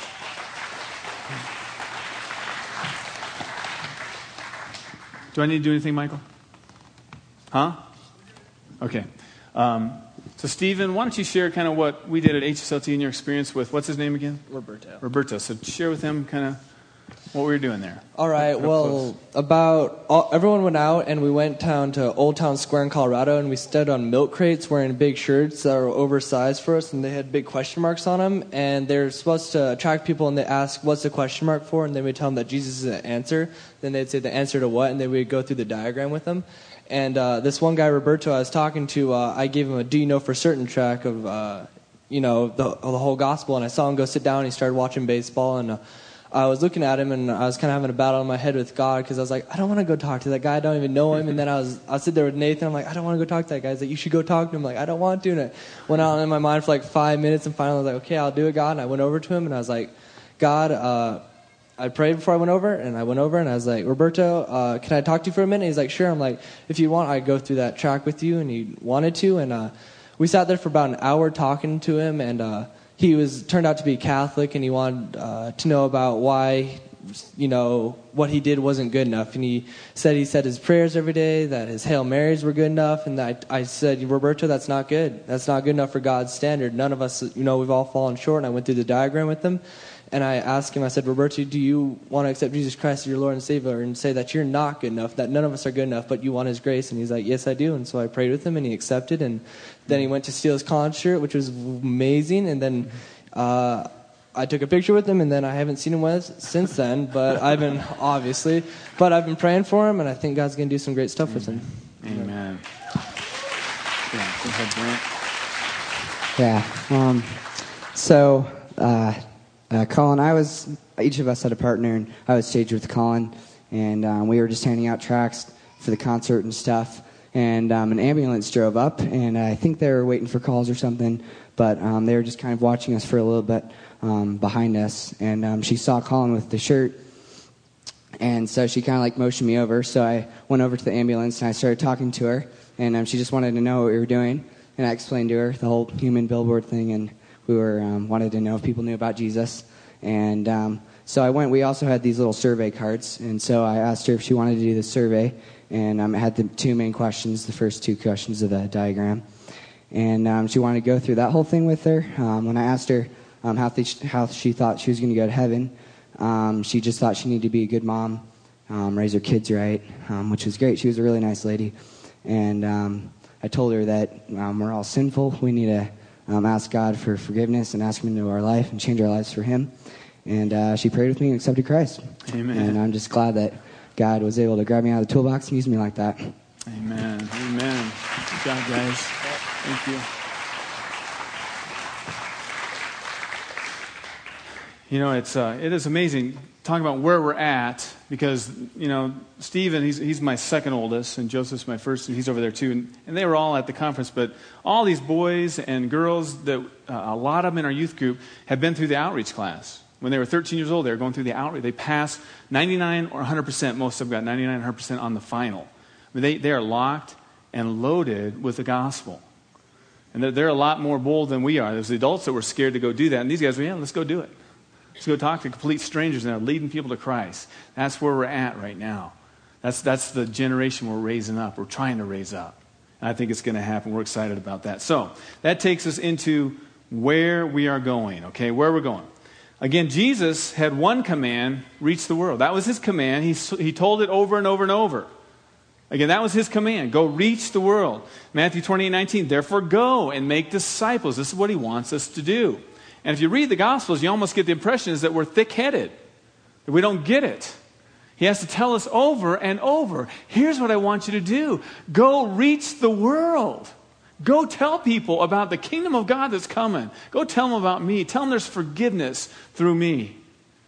S2: Do I need to do anything, Michael? Huh? Okay. Um, so, Stephen, why don't you share kind of what we did at H S L T in your experience with, what's his name again?
S5: Roberto.
S2: Roberto. So, share with him kind of what we were doing there.
S5: All right.
S2: Real
S5: well,
S2: close.
S5: about all, everyone went out, and we went down to Old Town Square in Colorado, and we stood on milk crates wearing big shirts that were oversized for us, and they had big question marks on them. And they're supposed to attract people, and they ask, what's the question mark for? And then we tell them that Jesus is the answer. Then they'd say the answer to what, and then we'd go through the diagram with them. And uh, this one guy, Roberto, I was talking to, uh, I gave him a do you know for certain track of, uh, you know, the, of the whole gospel. And I saw him go sit down, and he started watching baseball, and uh, I was looking at him, and I was kind of having a battle in my head with God, because I was like, I don't want to go talk to that guy. I don't even know him. And then I was I was sitting there with Nathan. I'm like, I don't want to go talk to that guy. He's like, you should go talk to him. I'm like, I don't want to. And it went on in my mind for like five minutes, and finally I was like, okay, I'll do it, God. And I went over to him, and I was like, God, uh, I prayed before I went over, and I went over, and I was like, Roberto, uh, can I talk to you for a minute? He's like, sure. I'm like, if you want, I'd go through that track with you. And he wanted to, and uh, we sat there for about an hour talking to him, and uh, he was turned out to be Catholic, and he wanted uh, to know about why, you know, what he did wasn't good enough. And he said he said his prayers every day, that his Hail Marys were good enough. And I, I said, Roberto, that's not good. That's not good enough for God's standard. None of us, you know, we've all fallen short. And I went through the diagram with him. And I asked him, I said, Roberto, do you want to accept Jesus Christ as your Lord and Savior, and say that you're not good enough, that none of us are good enough, but you want his grace? And he's like, yes, I do. And so I prayed with him, and he accepted. And then he went to steal his concert, which was amazing. And then uh, I took a picture with him, and then I haven't seen him with since then. But I've been, obviously, but I've been praying for him, and I think God's going to do some great stuff with him.
S2: Amen. Yeah, go ahead, Grant.
S6: Yeah. Um, so, uh, uh, Colin, I was, each of us had a partner, and I was staged with Colin, and um, we were just handing out tracts for the concert and stuff. And um, an ambulance drove up, and I think they were waiting for calls or something, but um, they were just kind of watching us for a little bit um, behind us. And um, she saw Colin with the shirt, and so she kind of like motioned me over. So I went over to the ambulance, and I started talking to her, and um, she just wanted to know what we were doing. And I explained to her the whole human billboard thing, and we were um, wanted to know if people knew about Jesus. And um, so I went. We also had these little survey cards, and so I asked her if she wanted to do the survey. And um, I had the two main questions, the first two questions of the diagram. And um, she wanted to go through that whole thing with her. Um, when I asked her um, how, th- how she thought she was going to go to heaven, um, she just thought she needed to be a good mom, um, raise her kids right, um, which was great. She was a really nice lady. And um, I told her that um, we're all sinful. We need to um, ask God for forgiveness and ask him into our life and change our lives for him. And uh, she prayed with me and accepted Christ.
S2: Amen.
S6: And I'm just glad that God was able to grab me out of the toolbox and use me like that.
S2: Amen. Amen. Good job, guys. Thank you. You know, it's uh, it is amazing. talking about where we're at, because, you know, Stephen, he's, he's my second oldest, and Joseph's my first, and he's over there too. And, and they were all at the conference, but all these boys and girls, that uh, a lot of them in our youth group have been through the outreach class. When they were thirteen years old, they were going through the outreach. They passed ninety-nine or one hundred percent. Most of them got ninety-nine or one hundred percent on the final. I mean, they, they are locked and loaded with the gospel. And they're, they're a lot more bold than we are. There's the adults that were scared to go do that. And these guys were, yeah, let's go do it. Let's go talk to complete strangers and they're leading people to Christ. That's where we're at right now. That's, that's the generation we're raising up. We're trying to raise up. And I think it's going to happen. We're excited about that. So that takes us into where we are going, okay, where we're going. Again, Jesus had one command, reach the world. That was his command. He, he told it over and over and over. Again, that was his command. Go reach the world. Matthew twenty-eight nineteen, therefore go and make disciples. This is what he wants us to do. And if you read the Gospels, you almost get the impression is that we're thick-headed, that we don't get it. He has to tell us over and over, here's what I want you to do. Go reach the world. Go tell people about the kingdom of God that's coming. Go tell them about me. Tell them there's forgiveness through me.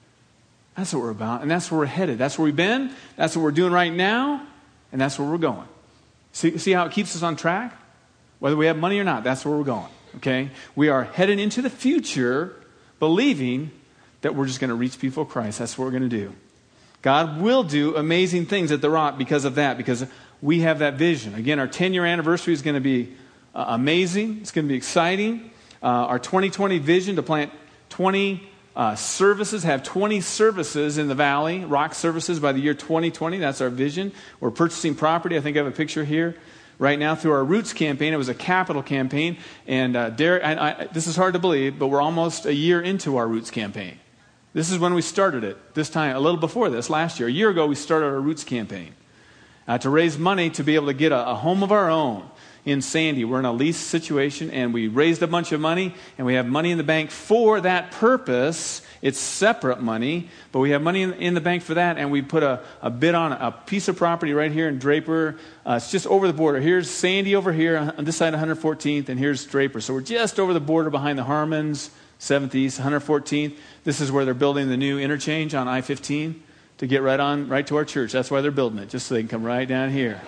S2: That's what we're about, and that's where we're headed. That's where we've been. That's what we're doing right now, and that's where we're going. See, see how it keeps us on track? Whether we have money or not, that's where we're going. Okay? We are headed into the future believing that we're just going to reach people for Christ. That's what we're going to do. God will do amazing things at the Rock because of that, because we have that vision. Again, our ten-year anniversary is going to be uh, amazing. It's going to be exciting. Uh, our twenty twenty vision to plant twenty uh, services, have twenty services in the valley, Rock services by the year twenty twenty. That's our vision. We're purchasing property. I think I have a picture here. Right now, through our Roots campaign, it was a capital campaign. And uh, Derek, I, I, this is hard to believe, but we're almost a year into our Roots campaign. This is when we started it, this time, a little before this, last year. A year ago, we started our Roots campaign uh, to raise money to be able to get a, a home of our own in Sandy. We're in a lease situation, and we raised a bunch of money, and we have money in the bank for that purpose. It's separate money, but we have money in, in the bank for that, and we put a, a bid on a piece of property right here in Draper. Uh, it's just over the border. Here's Sandy over here on this side of one hundred fourteenth, and here's Draper. So we're just over the border behind the Harmons, seventh East, one hundred fourteenth. This is where they're building the new interchange on I fifteen to get right on, right to our church. That's why they're building it, just so they can come right down here.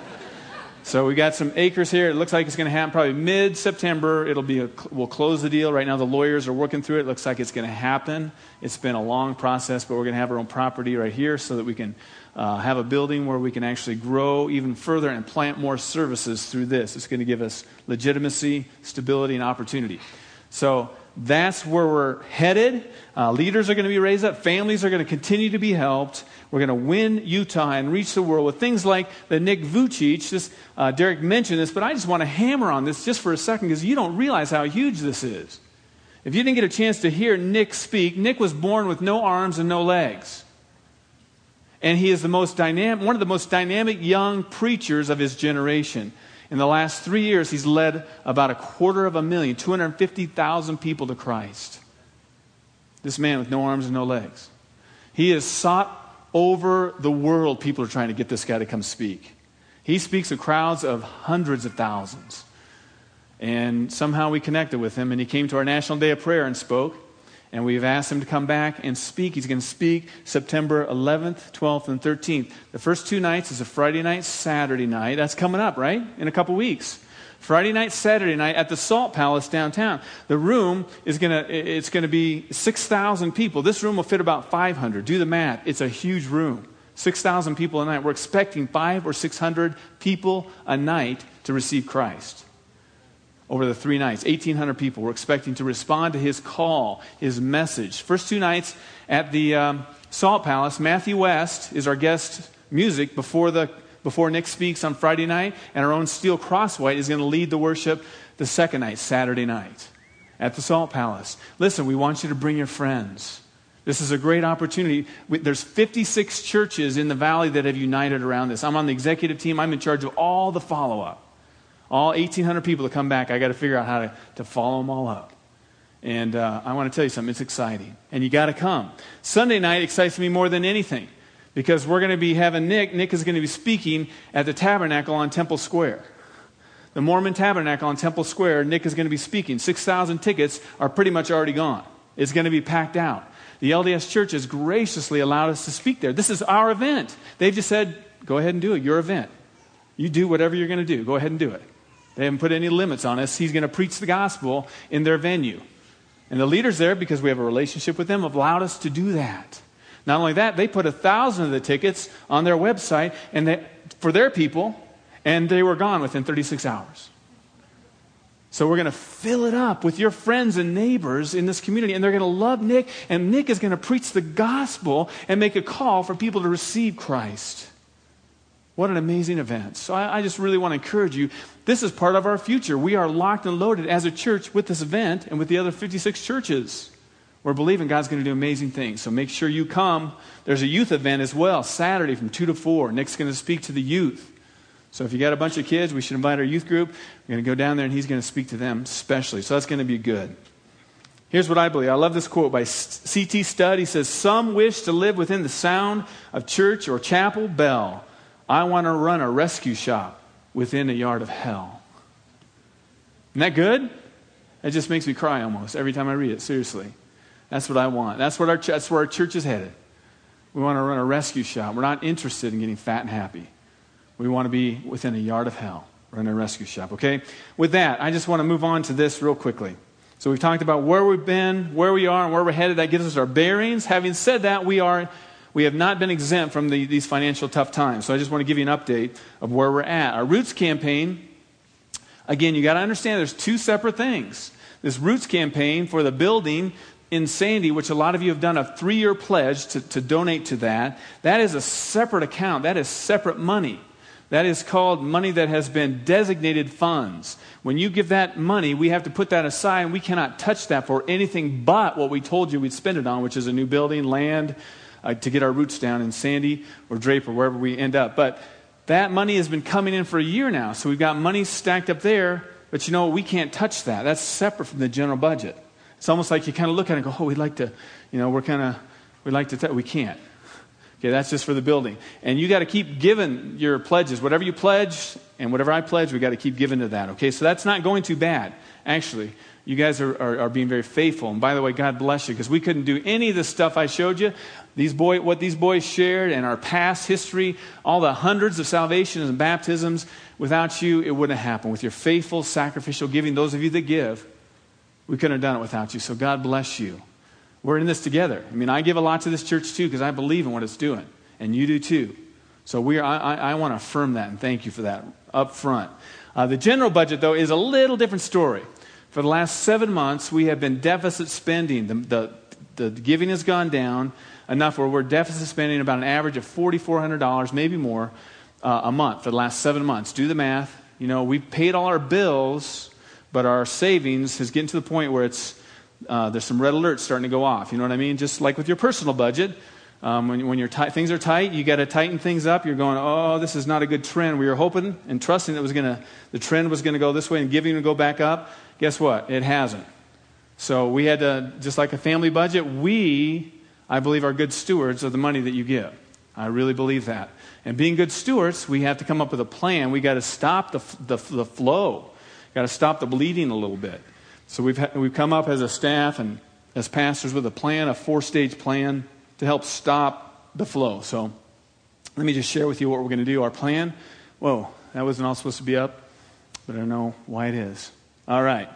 S2: So we got some acres here. It looks like it's going to happen probably mid-September. It'll be a, we'll close the deal. Right now the lawyers are working through it. It looks like it's going to happen. It's been a long process, but we're going to have our own property right here so that we can uh, have a building where we can actually grow even further and plant more services through this. It's going to give us legitimacy, stability, and opportunity. So that's where we're headed. Uh, leaders are going to be raised up. Families are going to continue to be helped. We're going to win Utah and reach the world with things like the Nick Vucic. This, uh, Derek mentioned this, but I just want to hammer on this just for a second because you don't realize how huge this is. If you didn't get a chance to hear Nick speak, Nick was born with no arms and no legs. And he is the most dynamic, one of the most dynamic young preachers of his generation. In the last three years, he's led about a quarter of a million, two hundred fifty thousand people to Christ. This man with no arms and no legs. He is sought over the world. People are trying to get this guy to come speak. He speaks to crowds of hundreds of thousands. And somehow we connected with him, and he came to our National Day of Prayer and spoke. And we've asked him to come back and speak. He's going to speak September eleventh, twelfth, and thirteenth. The first two nights is a Friday night, Saturday night. That's coming up, right? In a couple weeks. Friday night, Saturday night at the Salt Palace downtown. The room is going to, it's going to be six thousand people. This room will fit about five hundred. Do the math. It's a huge room. six thousand people a night. We're expecting five or six hundred people a night to receive Christ. Over the three nights, eighteen hundred people we're expecting to respond to his call, his message. First two nights at the um, Salt Palace, Matthew West is our guest music before the before Nick speaks on Friday night, and our own Steel Crosswhite is going to lead the worship the second night, Saturday night, at the Salt Palace. Listen, we want you to bring your friends. This is a great opportunity. There's fifty-six churches in the valley that have united around this. I'm on the executive team. I'm in charge of all the follow-up. All eighteen hundred people to come back, I got to figure out how to, to follow them all up. And uh, I want to tell you something, it's exciting. And you got to come. Sunday night excites me more than anything because we're going to be having Nick. Nick is going to be speaking at the Tabernacle on Temple Square. The Mormon Tabernacle on Temple Square, Nick is going to be speaking. six thousand tickets are pretty much already gone. It's going to be packed out. The L D S Church has graciously allowed us to speak there. This is our event. They've just said, go ahead and do it. Your event. You do whatever you're going to do. Go ahead and do it. They haven't put any limits on us. He's going to preach the gospel in their venue. And the leaders there, because we have a relationship with them, have allowed us to do that. Not only that, they put a thousand of the tickets on their website and they, for their people, and they were gone within thirty-six hours. So we're going to fill it up with your friends and neighbors in this community, and they're going to love Nick, and Nick is going to preach the gospel and make a call for people to receive Christ. What an amazing event. So I, I just really want to encourage you. This is part of our future. We are locked and loaded as a church with this event and with the other fifty-six churches. We're believing God's going to do amazing things. So make sure you come. There's a youth event as well, Saturday from two to four. Nick's going to speak to the youth. So if you got a bunch of kids, we should invite our youth group. We're going to go down there and he's going to speak to them especially. So that's going to be good. Here's what I believe. I love this quote by C T Studd. He says, some wish to live within the sound of church or chapel bell. I want to run a rescue shop within a yard of hell. Isn't that good? It just makes me cry almost every time I read it. Seriously. That's what I want. That's what our that's where our church is headed. We want to run a rescue shop. We're not interested in getting fat and happy. We want to be within a yard of hell, run a rescue shop, okay? With that, I just want to move on to this real quickly. So we've talked about where we've been, where we are, and where we're headed. That gives us our bearings. Having said that, we are we have not been exempt from the, these financial tough times. So I just want to give you an update of where we're at. Our Roots campaign, again, you got to understand there's two separate things. This Roots campaign for the building in Sandy, which a lot of you have done a three-year pledge to, to donate to that, that is a separate account. That is separate money. That is called money that has been designated funds. When you give that money, we have to put that aside, and we cannot touch that for anything but what we told you we'd spend it on, which is a new building, land, uh, to get our roots down in Sandy or Draper, wherever we end up. But that money has been coming in for a year now, so we've got money stacked up there, but you know, we can't touch that. That's separate from the general budget. It's almost like you kind of look at it and go, oh, we'd like to, you know, we're kind of, we'd like to, t-. we can't. Okay, that's just for the building. And you got to keep giving your pledges. Whatever you pledge and whatever I pledge, we got to keep giving to that. Okay, so that's not going too bad. Actually, you guys are, are, are being very faithful. And by the way, God bless you, because we couldn't do any of the stuff I showed you. These boy, what these boys shared and our past history, all the hundreds of salvations and baptisms, without you, it wouldn't have happened. With your faithful, sacrificial giving, those of you that give, we couldn't have done it without you. So God bless you. We're in this together. I mean, I give a lot to this church too because I believe in what it's doing. And you do too. So we are, I, I, I want to affirm that and thank you for that up front. Uh, the general budget, though, is a little different story. For the last seven months, we have been deficit spending. The, the, the giving has gone down enough where we're deficit spending about an average of four thousand four hundred dollars, maybe more, uh, a month for the last seven months. Do the math. You know, we've paid all our bills, but our savings has gotten to the point where it's Uh, there's some red alerts starting to go off. You know what I mean? Just like with your personal budget, um, when, when you're t- things are tight, you got to tighten things up. You're going, oh, this is not a good trend. We were hoping and trusting that it was going to, the trend was going to go this way and giving would go back up. Guess what? It hasn't. So we had to, just like a family budget, we, I believe, are good stewards of the money that you give. I really believe that. And being good stewards, we have to come up with a plan. We got to stop the the, the flow. Got to stop the bleeding a little bit. So we've ha- we've come up as a staff and as pastors with a plan, a four-stage plan to help stop the flow. So let me just share with you what we're going to do. Our plan, whoa, that wasn't all supposed to be up, but I don't know why it is. All right.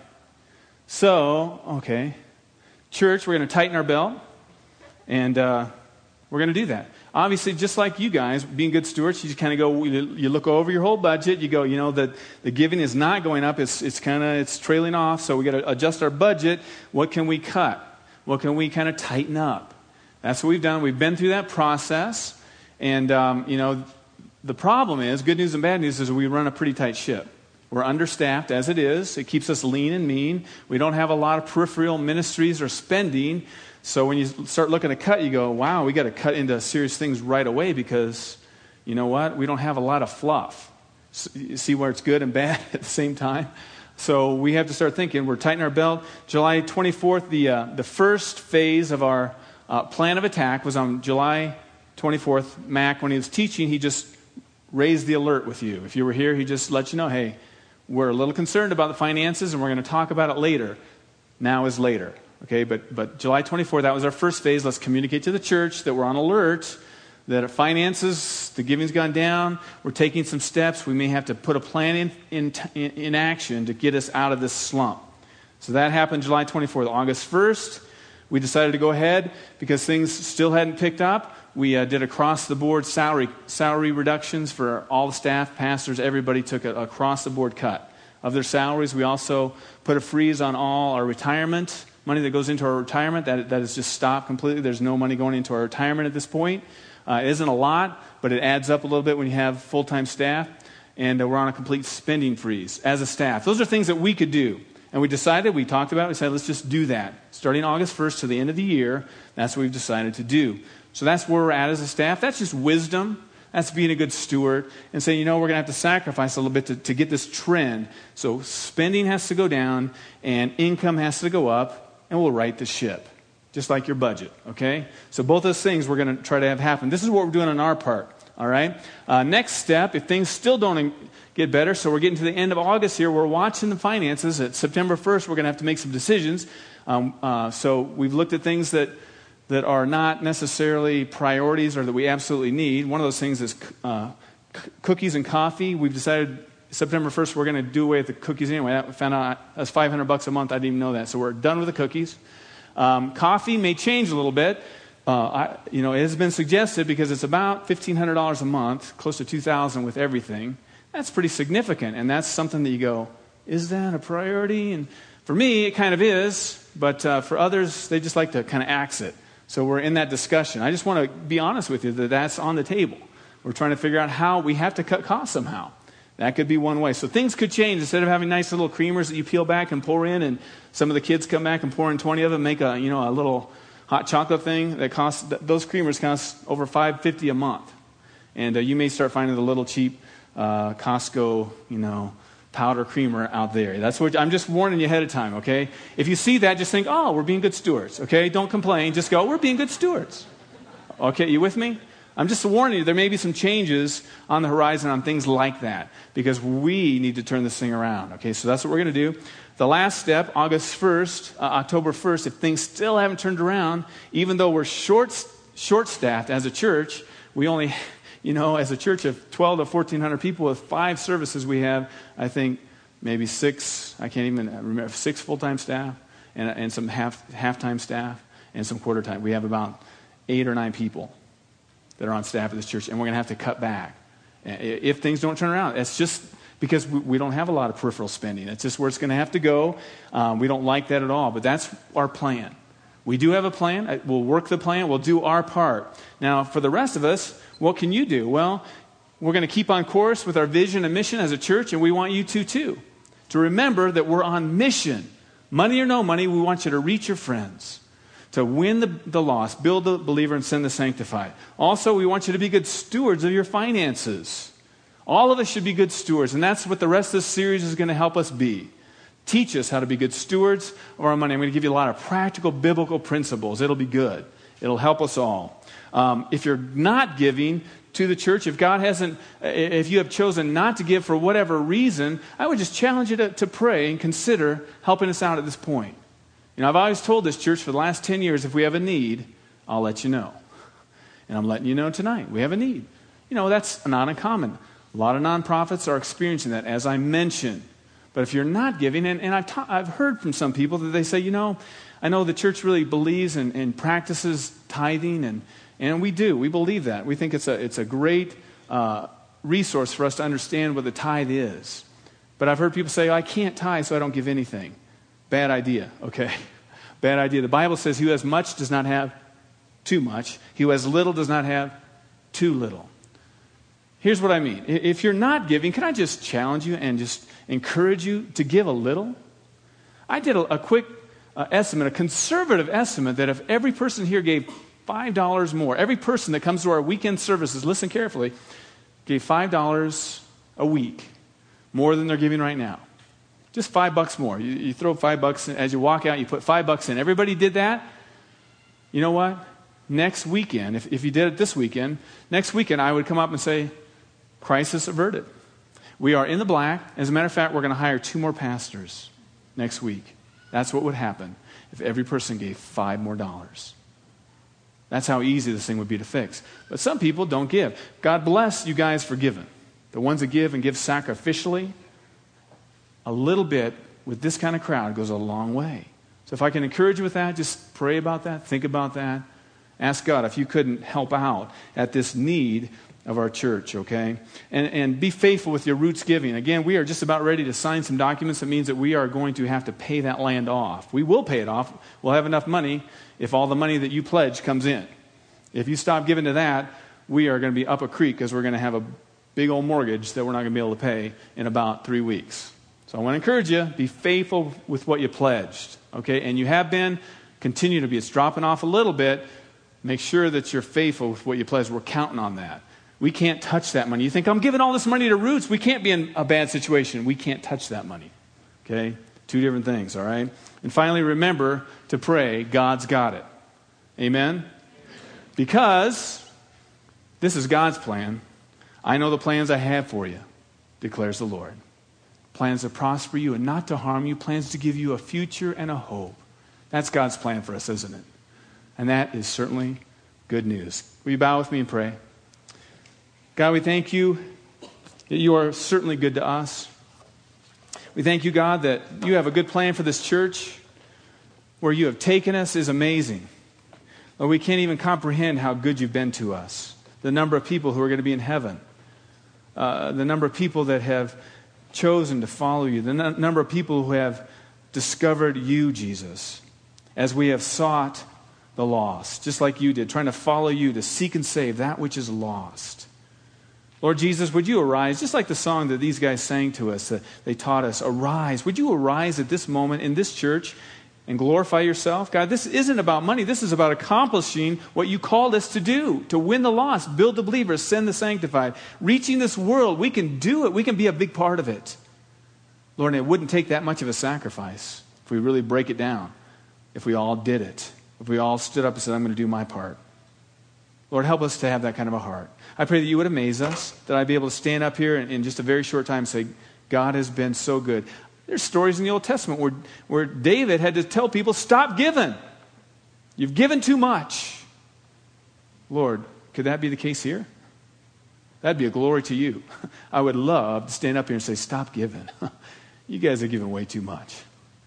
S2: So, okay. Church, we're going to tighten our belt, and uh, we're going to do that. Obviously, just like you guys, being good stewards, you just kind of go, you look over your whole budget, you go, you know, that the giving is not going up, it's it's kind of, it's trailing off, so we got to adjust our budget. What can we cut? What can we kind of tighten up? That's what we've done. We've been through that process, and, um, you know, the problem is, good news and bad news is we run a pretty tight ship. We're understaffed as it is. It keeps us lean and mean. We don't have a lot of peripheral ministries or spending. So when you start looking to cut, you go, wow, we got to cut into serious things right away because, you know what, we don't have a lot of fluff. So you see where it's good and bad at the same time? So we have to start thinking. We're tightening our belt. July twenty-fourth, the uh, the first phase of our uh, plan of attack was on July twenty-fourth. Mac, when he was teaching, he just raised the alert with you. If you were here, he just let you know, hey, we're a little concerned about the finances and we're going to talk about it later. Now is later. Okay, but, but July twenty-fourth, that was our first phase. Let's communicate to the church that we're on alert, that our finances, the giving's gone down. We're taking some steps. We may have to put a plan in, in, in action to get us out of this slump. So that happened July twenty-fourth. August first, we decided to go ahead because things still hadn't picked up. We uh, did across-the-board salary salary reductions for all the staff, pastors. Everybody took an across-the-board cut of their salaries. We also put a freeze on all our retirement money that goes into our retirement. That, that has just stopped completely. There's no money going into our retirement at this point. Uh, it isn't a lot, but it adds up a little bit when you have full-time staff. And uh, we're on a complete spending freeze as a staff. Those are things that we could do. And we decided, we talked about it, we said, let's just do that. Starting August first to the end of the year, that's what we've decided to do. So that's where we're at as a staff. That's just wisdom. That's being a good steward and saying, you know, we're going to have to sacrifice a little bit to, to get this trend. So spending has to go down and income has to go up, and we'll right the ship, just like your budget, okay? So both those things we're going to try to have happen. This is what we're doing on our part, all right? Uh, next step, if things still don't get better, so we're getting to the end of August here, we're watching the finances. At September first, we're going to have to make some decisions. Um, uh, so we've looked at things that that are not necessarily priorities or that we absolutely need. One of those things is uh, c- cookies and coffee. We've decided September first we're going to do away with the cookies anyway. I found out that's five hundred bucks a month. I didn't even know that. So we're done with the cookies. Um, coffee may change a little bit. Uh, I, you know, it has been suggested because it's about fifteen hundred dollars a month, close to two thousand dollars with everything. That's pretty significant, and that's something that you go, is that a priority? And for me, it kind of is, but uh, for others, they just like to kind of axe it. So we're in that discussion. I just want to be honest with you that that's on the table. We're trying to figure out how we have to cut costs somehow. That could be one way. So things could change. Instead of having nice little creamers that you peel back and pour in, and some of the kids come back and pour in twenty of them, make a you know a little hot chocolate thing that costs, those creamers cost over five dollars and fifty cents a month. And uh, you may start finding the little cheap uh, Costco, you know, powder creamer out there. That's what I'm just warning you ahead of time, okay? If you see that, just think, oh, we're being good stewards, okay? Don't complain. Just go, we're being good stewards. Okay, you with me? I'm just warning you, there may be some changes on the horizon on things like that because we need to turn this thing around, okay? So that's what we're going to do. The last step, August first, uh, October first, if things still haven't turned around, even though we're short, short-staffed as a church, we only... You know, as a church of twelve to fourteen hundred people with five services, we have, I think, maybe six, I can't even remember, six full-time staff and, and some half, half-time staff and some quarter-time. We have about eight or nine people that are on staff at this church, and we're going to have to cut back if things don't turn around. It's just because we, we don't have a lot of peripheral spending. It's just where it's going to have to go. Um, we don't like that at all, but that's our plan. We do have a plan. We'll work the plan. We'll do our part. Now, for the rest of us, what can you do? Well, we're going to keep on course with our vision and mission as a church, and we want you to, too. To remember that we're on mission. Money or no money, we want you to reach your friends, to win the, the lost, build the believer, and send the sanctified. Also, we want you to be good stewards of your finances. All of us should be good stewards, and that's what the rest of this series is going to help us be. Teach us how to be good stewards of our money. I'm going to give you a lot of practical biblical principles. It'll be good. It'll help us all. Um, if you're not giving to the church, if God hasn't, if you have chosen not to give for whatever reason, I would just challenge you to, to pray and consider helping us out at this point. You know, I've always told this church for the last ten years, if we have a need, I'll let you know. And I'm letting you know tonight. We have a need. You know, that's not uncommon. A lot of nonprofits are experiencing that, as I mentioned. But if you're not giving, and, and I've, ta- I've heard from some people that they say, you know, I know the church really believes and, and practices tithing, and, and we do. We believe that. We think it's a, it's a great uh, resource for us to understand what the tithe is. But I've heard people say, I can't tithe, so I don't give anything. Bad idea, okay? Bad idea. The Bible says, he who has much does not have too much. He who has little does not have too little. Here's what I mean. If you're not giving, can I just challenge you and just encourage you to give a little? I did a, a quick uh, estimate, a conservative estimate, that if every person here gave five dollars more, every person that comes to our weekend services, listen carefully, gave five dollars a week, more than they're giving right now. Just five bucks more. You, you throw five bucks in, as you walk out, you put five bucks in. Everybody did that. You know what? Next weekend, if, if you did it this weekend, next weekend I would come up and say, crisis averted. We are in the black. As a matter of fact, we're going to hire two more pastors next week. That's what would happen if every person gave five more dollars. That's how easy this thing would be to fix. But some people don't give. God bless you guys for giving. The ones that give and give sacrificially, a little bit with this kind of crowd goes a long way. So if I can encourage you with that, just pray about that, think about that. Ask God if you couldn't help out at this need of our church, okay? And, and be faithful with your roots giving. Again, we are just about ready to sign some documents. That means that we are going to have to pay that land off. We will pay it off. We'll have enough money if all the money that you pledge comes in. If you stop giving to that, we are going to be up a creek because we're going to have a big old mortgage that we're not going to be able to pay in about three weeks. So I want to encourage you, be faithful with what you pledged, okay? And you have been, continue to be. It's dropping off a little bit. Make sure that you're faithful with what you pledged. We're counting on that. We can't touch that money. You think, I'm giving all this money to Roots. We can't be in a bad situation. We can't touch that money, okay? Two different things, all right? And finally, remember to pray, God's got it. Amen? Because this is God's plan. I know the plans I have for you, declares the Lord. Plans to prosper you and not to harm you. Plans to give you a future and a hope. That's God's plan for us, isn't it? And that is certainly good news. Will you bow with me and pray? God, we thank you that you are certainly good to us. We thank you, God, that you have a good plan for this church. Where you have taken us is amazing. Lord, we can't even comprehend how good you've been to us. The number of people who are going to be in heaven. Uh, the number of people that have chosen to follow you. The n- number of people who have discovered you, Jesus, as we have sought the lost, just like you did, trying to follow you to seek and save that which is lost. Lord Jesus, would you arise, just like the song that these guys sang to us, that they taught us, arise. Would you arise at this moment in this church and glorify yourself? God, this isn't about money. This is about accomplishing what you called us to do, to win the lost, build the believers, send the sanctified. Reaching this world, we can do it. We can be a big part of it. Lord, and it wouldn't take that much of a sacrifice if we really break it down, if we all did it, if we all stood up and said, I'm going to do my part. Lord, help us to have that kind of a heart. I pray that you would amaze us, that I'd be able to stand up here in, in just a very short time and say, God has been so good. There's stories in the Old Testament where, where David had to tell people, stop giving. You've given too much. Lord, could that be the case here? That'd be a glory to you. I would love to stand up here and say, stop giving. You guys are giving way too much.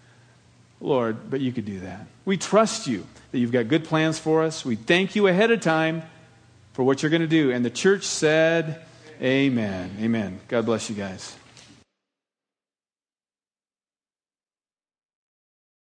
S2: Lord, but you could do that. We trust you that you've got good plans for us. We thank you ahead of time for what you're going to do. And the church said, amen. Amen. God bless you guys.